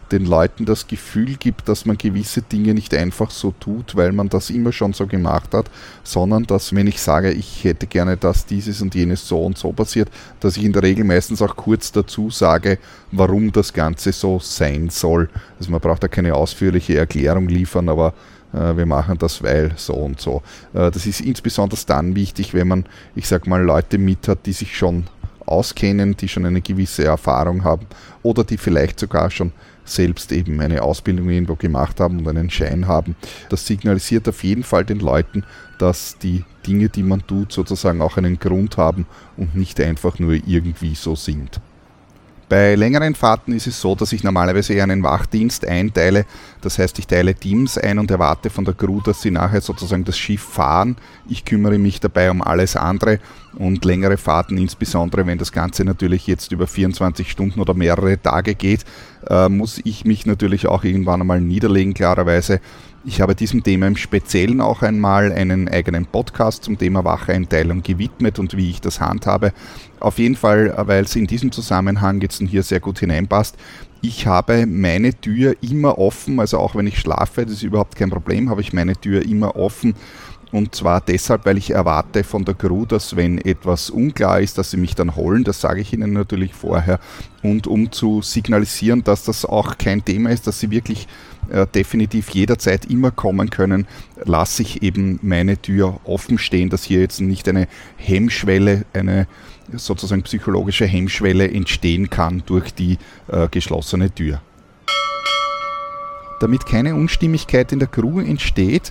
A: den Leuten das Gefühl gibt, dass man gewisse Dinge nicht einfach so tut, weil man das immer schon so gemacht hat, sondern dass, wenn ich sage, ich hätte gerne, dass dieses und jenes so und so passiert, dass ich in der Regel meistens auch kurz dazu sage, warum das Ganze so sein soll. Also man braucht da keine ausführliche Erklärung liefern, aber äh, wir machen das, weil so und so. Äh, das ist insbesondere dann wichtig, wenn man, ich sag mal, Leute mit hat, die sich schon auskennen, die schon eine gewisse Erfahrung haben oder die vielleicht sogar schon selbst eben eine Ausbildung irgendwo gemacht haben und einen Schein haben. Das signalisiert auf jeden Fall den Leuten, dass die Dinge, die man tut, sozusagen auch einen Grund haben und nicht einfach nur irgendwie so sind. Bei längeren Fahrten ist es so, dass ich normalerweise eher einen Wachdienst einteile. Das heißt, ich teile Teams ein und erwarte von der Crew, dass sie nachher sozusagen das Schiff fahren. Ich kümmere mich dabei um alles andere und längere Fahrten, insbesondere wenn das Ganze natürlich jetzt über vierundzwanzig Stunden oder mehrere Tage geht, äh, muss ich mich natürlich auch irgendwann einmal niederlegen, klarerweise. Ich habe diesem Thema im Speziellen auch einmal einen eigenen Podcast zum Thema Wacheinteilung gewidmet und wie ich das handhabe. Auf jeden Fall, weil es in diesem Zusammenhang jetzt hier sehr gut hineinpasst. Ich habe meine Tür immer offen, also auch wenn ich schlafe, das ist überhaupt kein Problem, habe ich meine Tür immer offen. Und zwar deshalb, weil ich erwarte von der Crew, dass wenn etwas unklar ist, dass sie mich dann holen, das sage ich ihnen natürlich vorher. Und um zu signalisieren, dass das auch kein Thema ist, dass sie wirklich äh, definitiv jederzeit immer kommen können, lasse ich eben meine Tür offen stehen, dass hier jetzt nicht eine Hemmschwelle, eine sozusagen psychologische Hemmschwelle entstehen kann durch die äh, geschlossene Tür. Damit keine Unstimmigkeit in der Crew entsteht,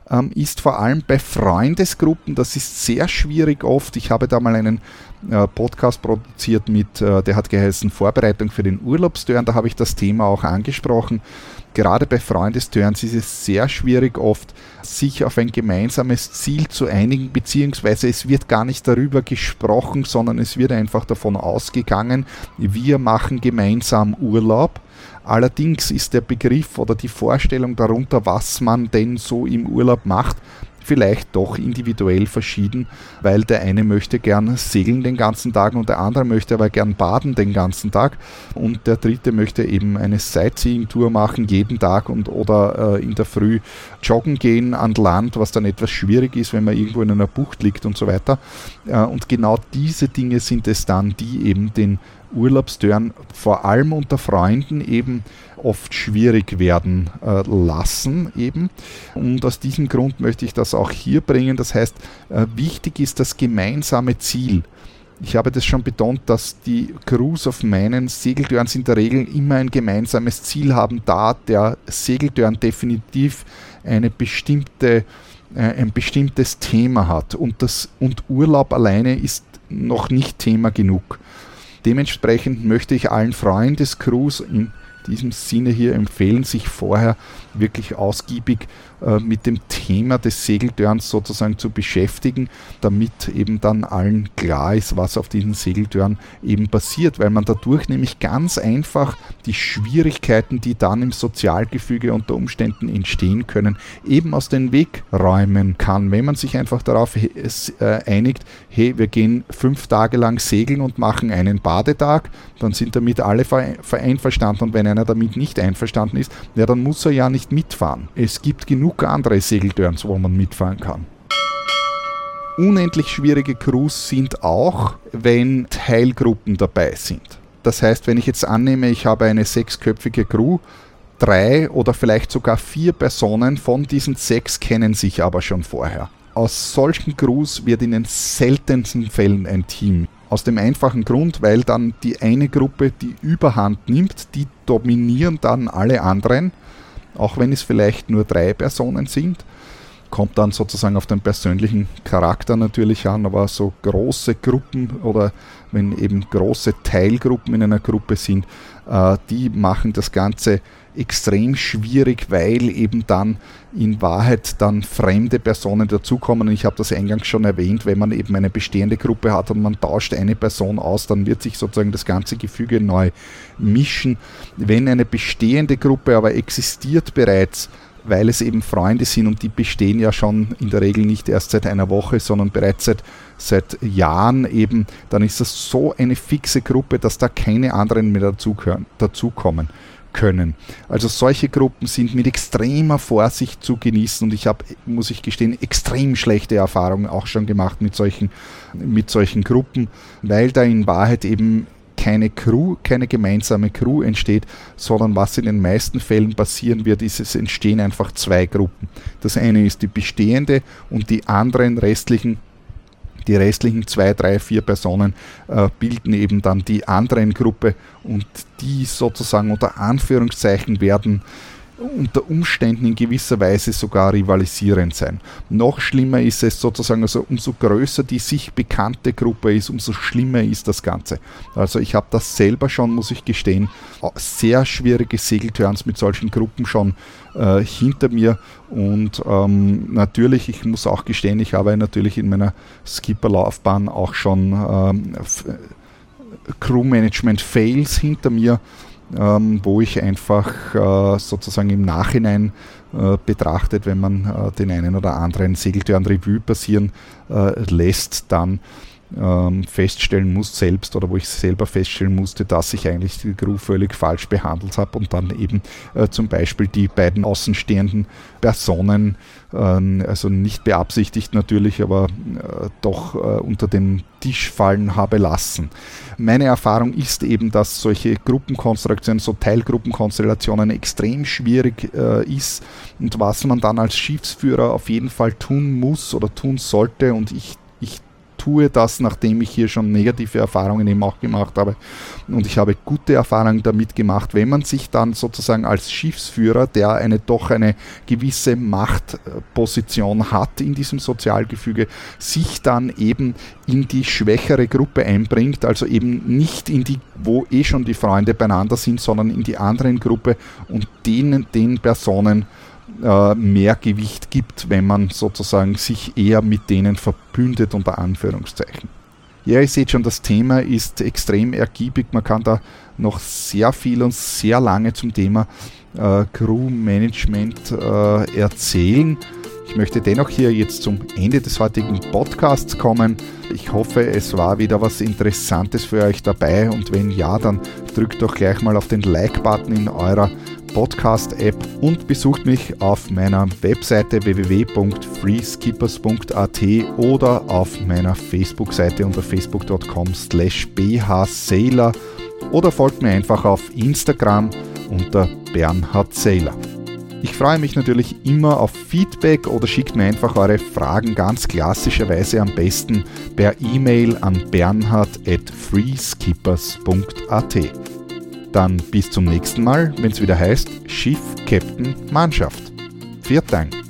A: ist vor allem bei Freundesgruppen, das ist sehr schwierig oft. Ich habe da mal einen äh, Podcast produziert mit, äh, der hat geheißen Vorbereitung für den Urlaubsturn, da habe ich das Thema auch angesprochen. Gerade bei Freundesturns ist es sehr schwierig oft, sich auf ein gemeinsames Ziel zu einigen, beziehungsweise es wird gar nicht darüber gesprochen, sondern es wird einfach davon ausgegangen, wir machen gemeinsam Urlaub. Allerdings ist der Begriff oder die Vorstellung darunter, was man denn so im Urlaub macht, vielleicht doch individuell verschieden, weil der eine möchte gern segeln den ganzen Tag und der andere möchte aber gern baden den ganzen Tag und der dritte möchte eben eine Sightseeing-Tour machen jeden Tag und oder äh, in der Früh joggen gehen an Land, was dann etwas schwierig ist, wenn man irgendwo in einer Bucht liegt und so weiter. Äh, und genau diese Dinge sind es dann, die eben den Urlaubsturn vor allem unter Freunden eben oft schwierig werden äh, lassen eben. Und aus diesem Grund möchte ich das auch hier bringen. Das heißt, äh, wichtig ist das gemeinsame Ziel. Ich habe das schon betont, dass die Crews auf meinen Segeltörns in der Regel immer ein gemeinsames Ziel haben, da der Segeltörn definitiv eine bestimmte, äh, ein bestimmtes Thema hat. Und, das, und Urlaub alleine ist noch nicht Thema genug. Dementsprechend möchte ich allen Freundescrews in diesem Sinne hier empfehlen, sich vorher wirklich ausgiebig äh, mit dem Thema des Segeltörns sozusagen zu beschäftigen, damit eben dann allen klar ist, was auf diesen Segeltörn eben passiert, weil man dadurch nämlich ganz einfach die Schwierigkeiten, die dann im Sozialgefüge unter Umständen entstehen können, eben aus dem Weg räumen kann, wenn man sich einfach darauf äh, einigt, hey, wir gehen fünf Tage lang segeln und machen einen Badetag, dann sind damit alle einverstanden und wenn einer damit nicht einverstanden ist, ja, dann muss er ja nicht mitfahren. Es gibt genug andere Segeltörns, wo man mitfahren kann. Unendlich schwierige Crews sind auch, wenn Teilgruppen dabei sind. Das heißt, wenn ich jetzt annehme, ich habe eine sechsköpfige Crew, drei oder vielleicht sogar vier Personen von diesen sechs kennen sich aber schon vorher. Aus solchen Crews wird in den seltensten Fällen ein Team. Aus dem einfachen Grund, weil dann die eine Gruppe die Überhand nimmt, die dominieren dann alle anderen, auch wenn es vielleicht nur drei Personen sind. Kommt dann sozusagen auf den persönlichen Charakter natürlich an, aber so große Gruppen oder wenn eben große Teilgruppen in einer Gruppe sind, äh, die machen das Ganze extrem schwierig, weil eben dann in Wahrheit dann fremde Personen dazukommen. Und ich habe das eingangs schon erwähnt, wenn man eben eine bestehende Gruppe hat und man tauscht eine Person aus, dann wird sich sozusagen das ganze Gefüge neu mischen. Wenn eine bestehende Gruppe aber existiert bereits, weil es eben Freunde sind und die bestehen ja schon in der Regel nicht erst seit einer Woche, sondern bereits seit, seit Jahren eben, dann ist das so eine fixe Gruppe, dass da keine anderen mehr dazukommen. können. Also solche Gruppen sind mit extremer Vorsicht zu genießen und ich habe, muss ich gestehen, extrem schlechte Erfahrungen auch schon gemacht mit solchen, mit solchen Gruppen, weil da in Wahrheit eben keine Crew, keine gemeinsame Crew entsteht, sondern was in den meisten Fällen passieren wird, ist, es entstehen einfach zwei Gruppen. Das eine ist die bestehende und die anderen restlichen Die restlichen zwei, drei, vier Personen äh, bilden eben dann die anderen Gruppe und die sozusagen unter Anführungszeichen werden unter Umständen in gewisser Weise sogar rivalisierend sein. Noch schlimmer ist es sozusagen, also umso größer die sich bekannte Gruppe ist, umso schlimmer ist das Ganze. Also ich habe das selber schon, muss ich gestehen, sehr schwierige Segelturns mit solchen Gruppen schon äh, hinter mir und ähm, natürlich, ich muss auch gestehen, ich habe natürlich in meiner Skipperlaufbahn auch schon ähm, Crewmanagement-Fails hinter mir, Ähm, wo ich einfach äh, sozusagen im Nachhinein äh, betrachtet, wenn man äh, den einen oder anderen Segelturn Revue passieren äh, lässt, dann ähm, feststellen muss selbst oder wo ich selber feststellen musste, dass ich eigentlich die Crew völlig falsch behandelt habe und dann eben äh, zum Beispiel die beiden außenstehenden Personen, äh, also nicht beabsichtigt natürlich, aber äh, doch äh, unter den Tisch fallen habe lassen. Meine Erfahrung ist eben, dass solche Gruppenkonstellationen, so Teilgruppenkonstellationen extrem schwierig äh, ist und was man dann als Schiffsführer auf jeden Fall tun muss oder tun sollte und ich, ich tue das, nachdem ich hier schon negative Erfahrungen eben auch gemacht habe und ich habe gute Erfahrungen damit gemacht, wenn man sich dann sozusagen als Schiffsführer, der eine doch eine gewisse Machtposition hat in diesem Sozialgefüge, sich dann eben in die schwächere Gruppe einbringt, also eben nicht in die, wo eh schon die Freunde beieinander sind, sondern in die anderen Gruppe und denen, den Personen mehr Gewicht gibt, wenn man sozusagen sich eher mit denen verbündet, unter Anführungszeichen. Ja, ihr seht schon, das Thema ist extrem ergiebig. Man kann da noch sehr viel und sehr lange zum Thema äh, Crewmanagement äh, erzählen. Ich möchte dennoch hier jetzt zum Ende des heutigen Podcasts kommen. Ich hoffe, es war wieder was Interessantes für euch dabei und wenn ja, dann drückt doch gleich mal auf den Like-Button in eurer Podcast-App und besucht mich auf meiner Webseite w w w punkt freeskippers punkt a t oder auf meiner Facebook-Seite unter facebook punkt com slash b h sailor oder folgt mir einfach auf Instagram unter Bernhard Sailor. Ich freue mich natürlich immer auf Feedback oder schickt mir einfach eure Fragen ganz klassischerweise am besten per E-Mail an bernhard at freeskippers punkt a t. Dann bis zum nächsten Mal, wenn es wieder heißt Schiff, Captain, Mannschaft. Vielen Dank.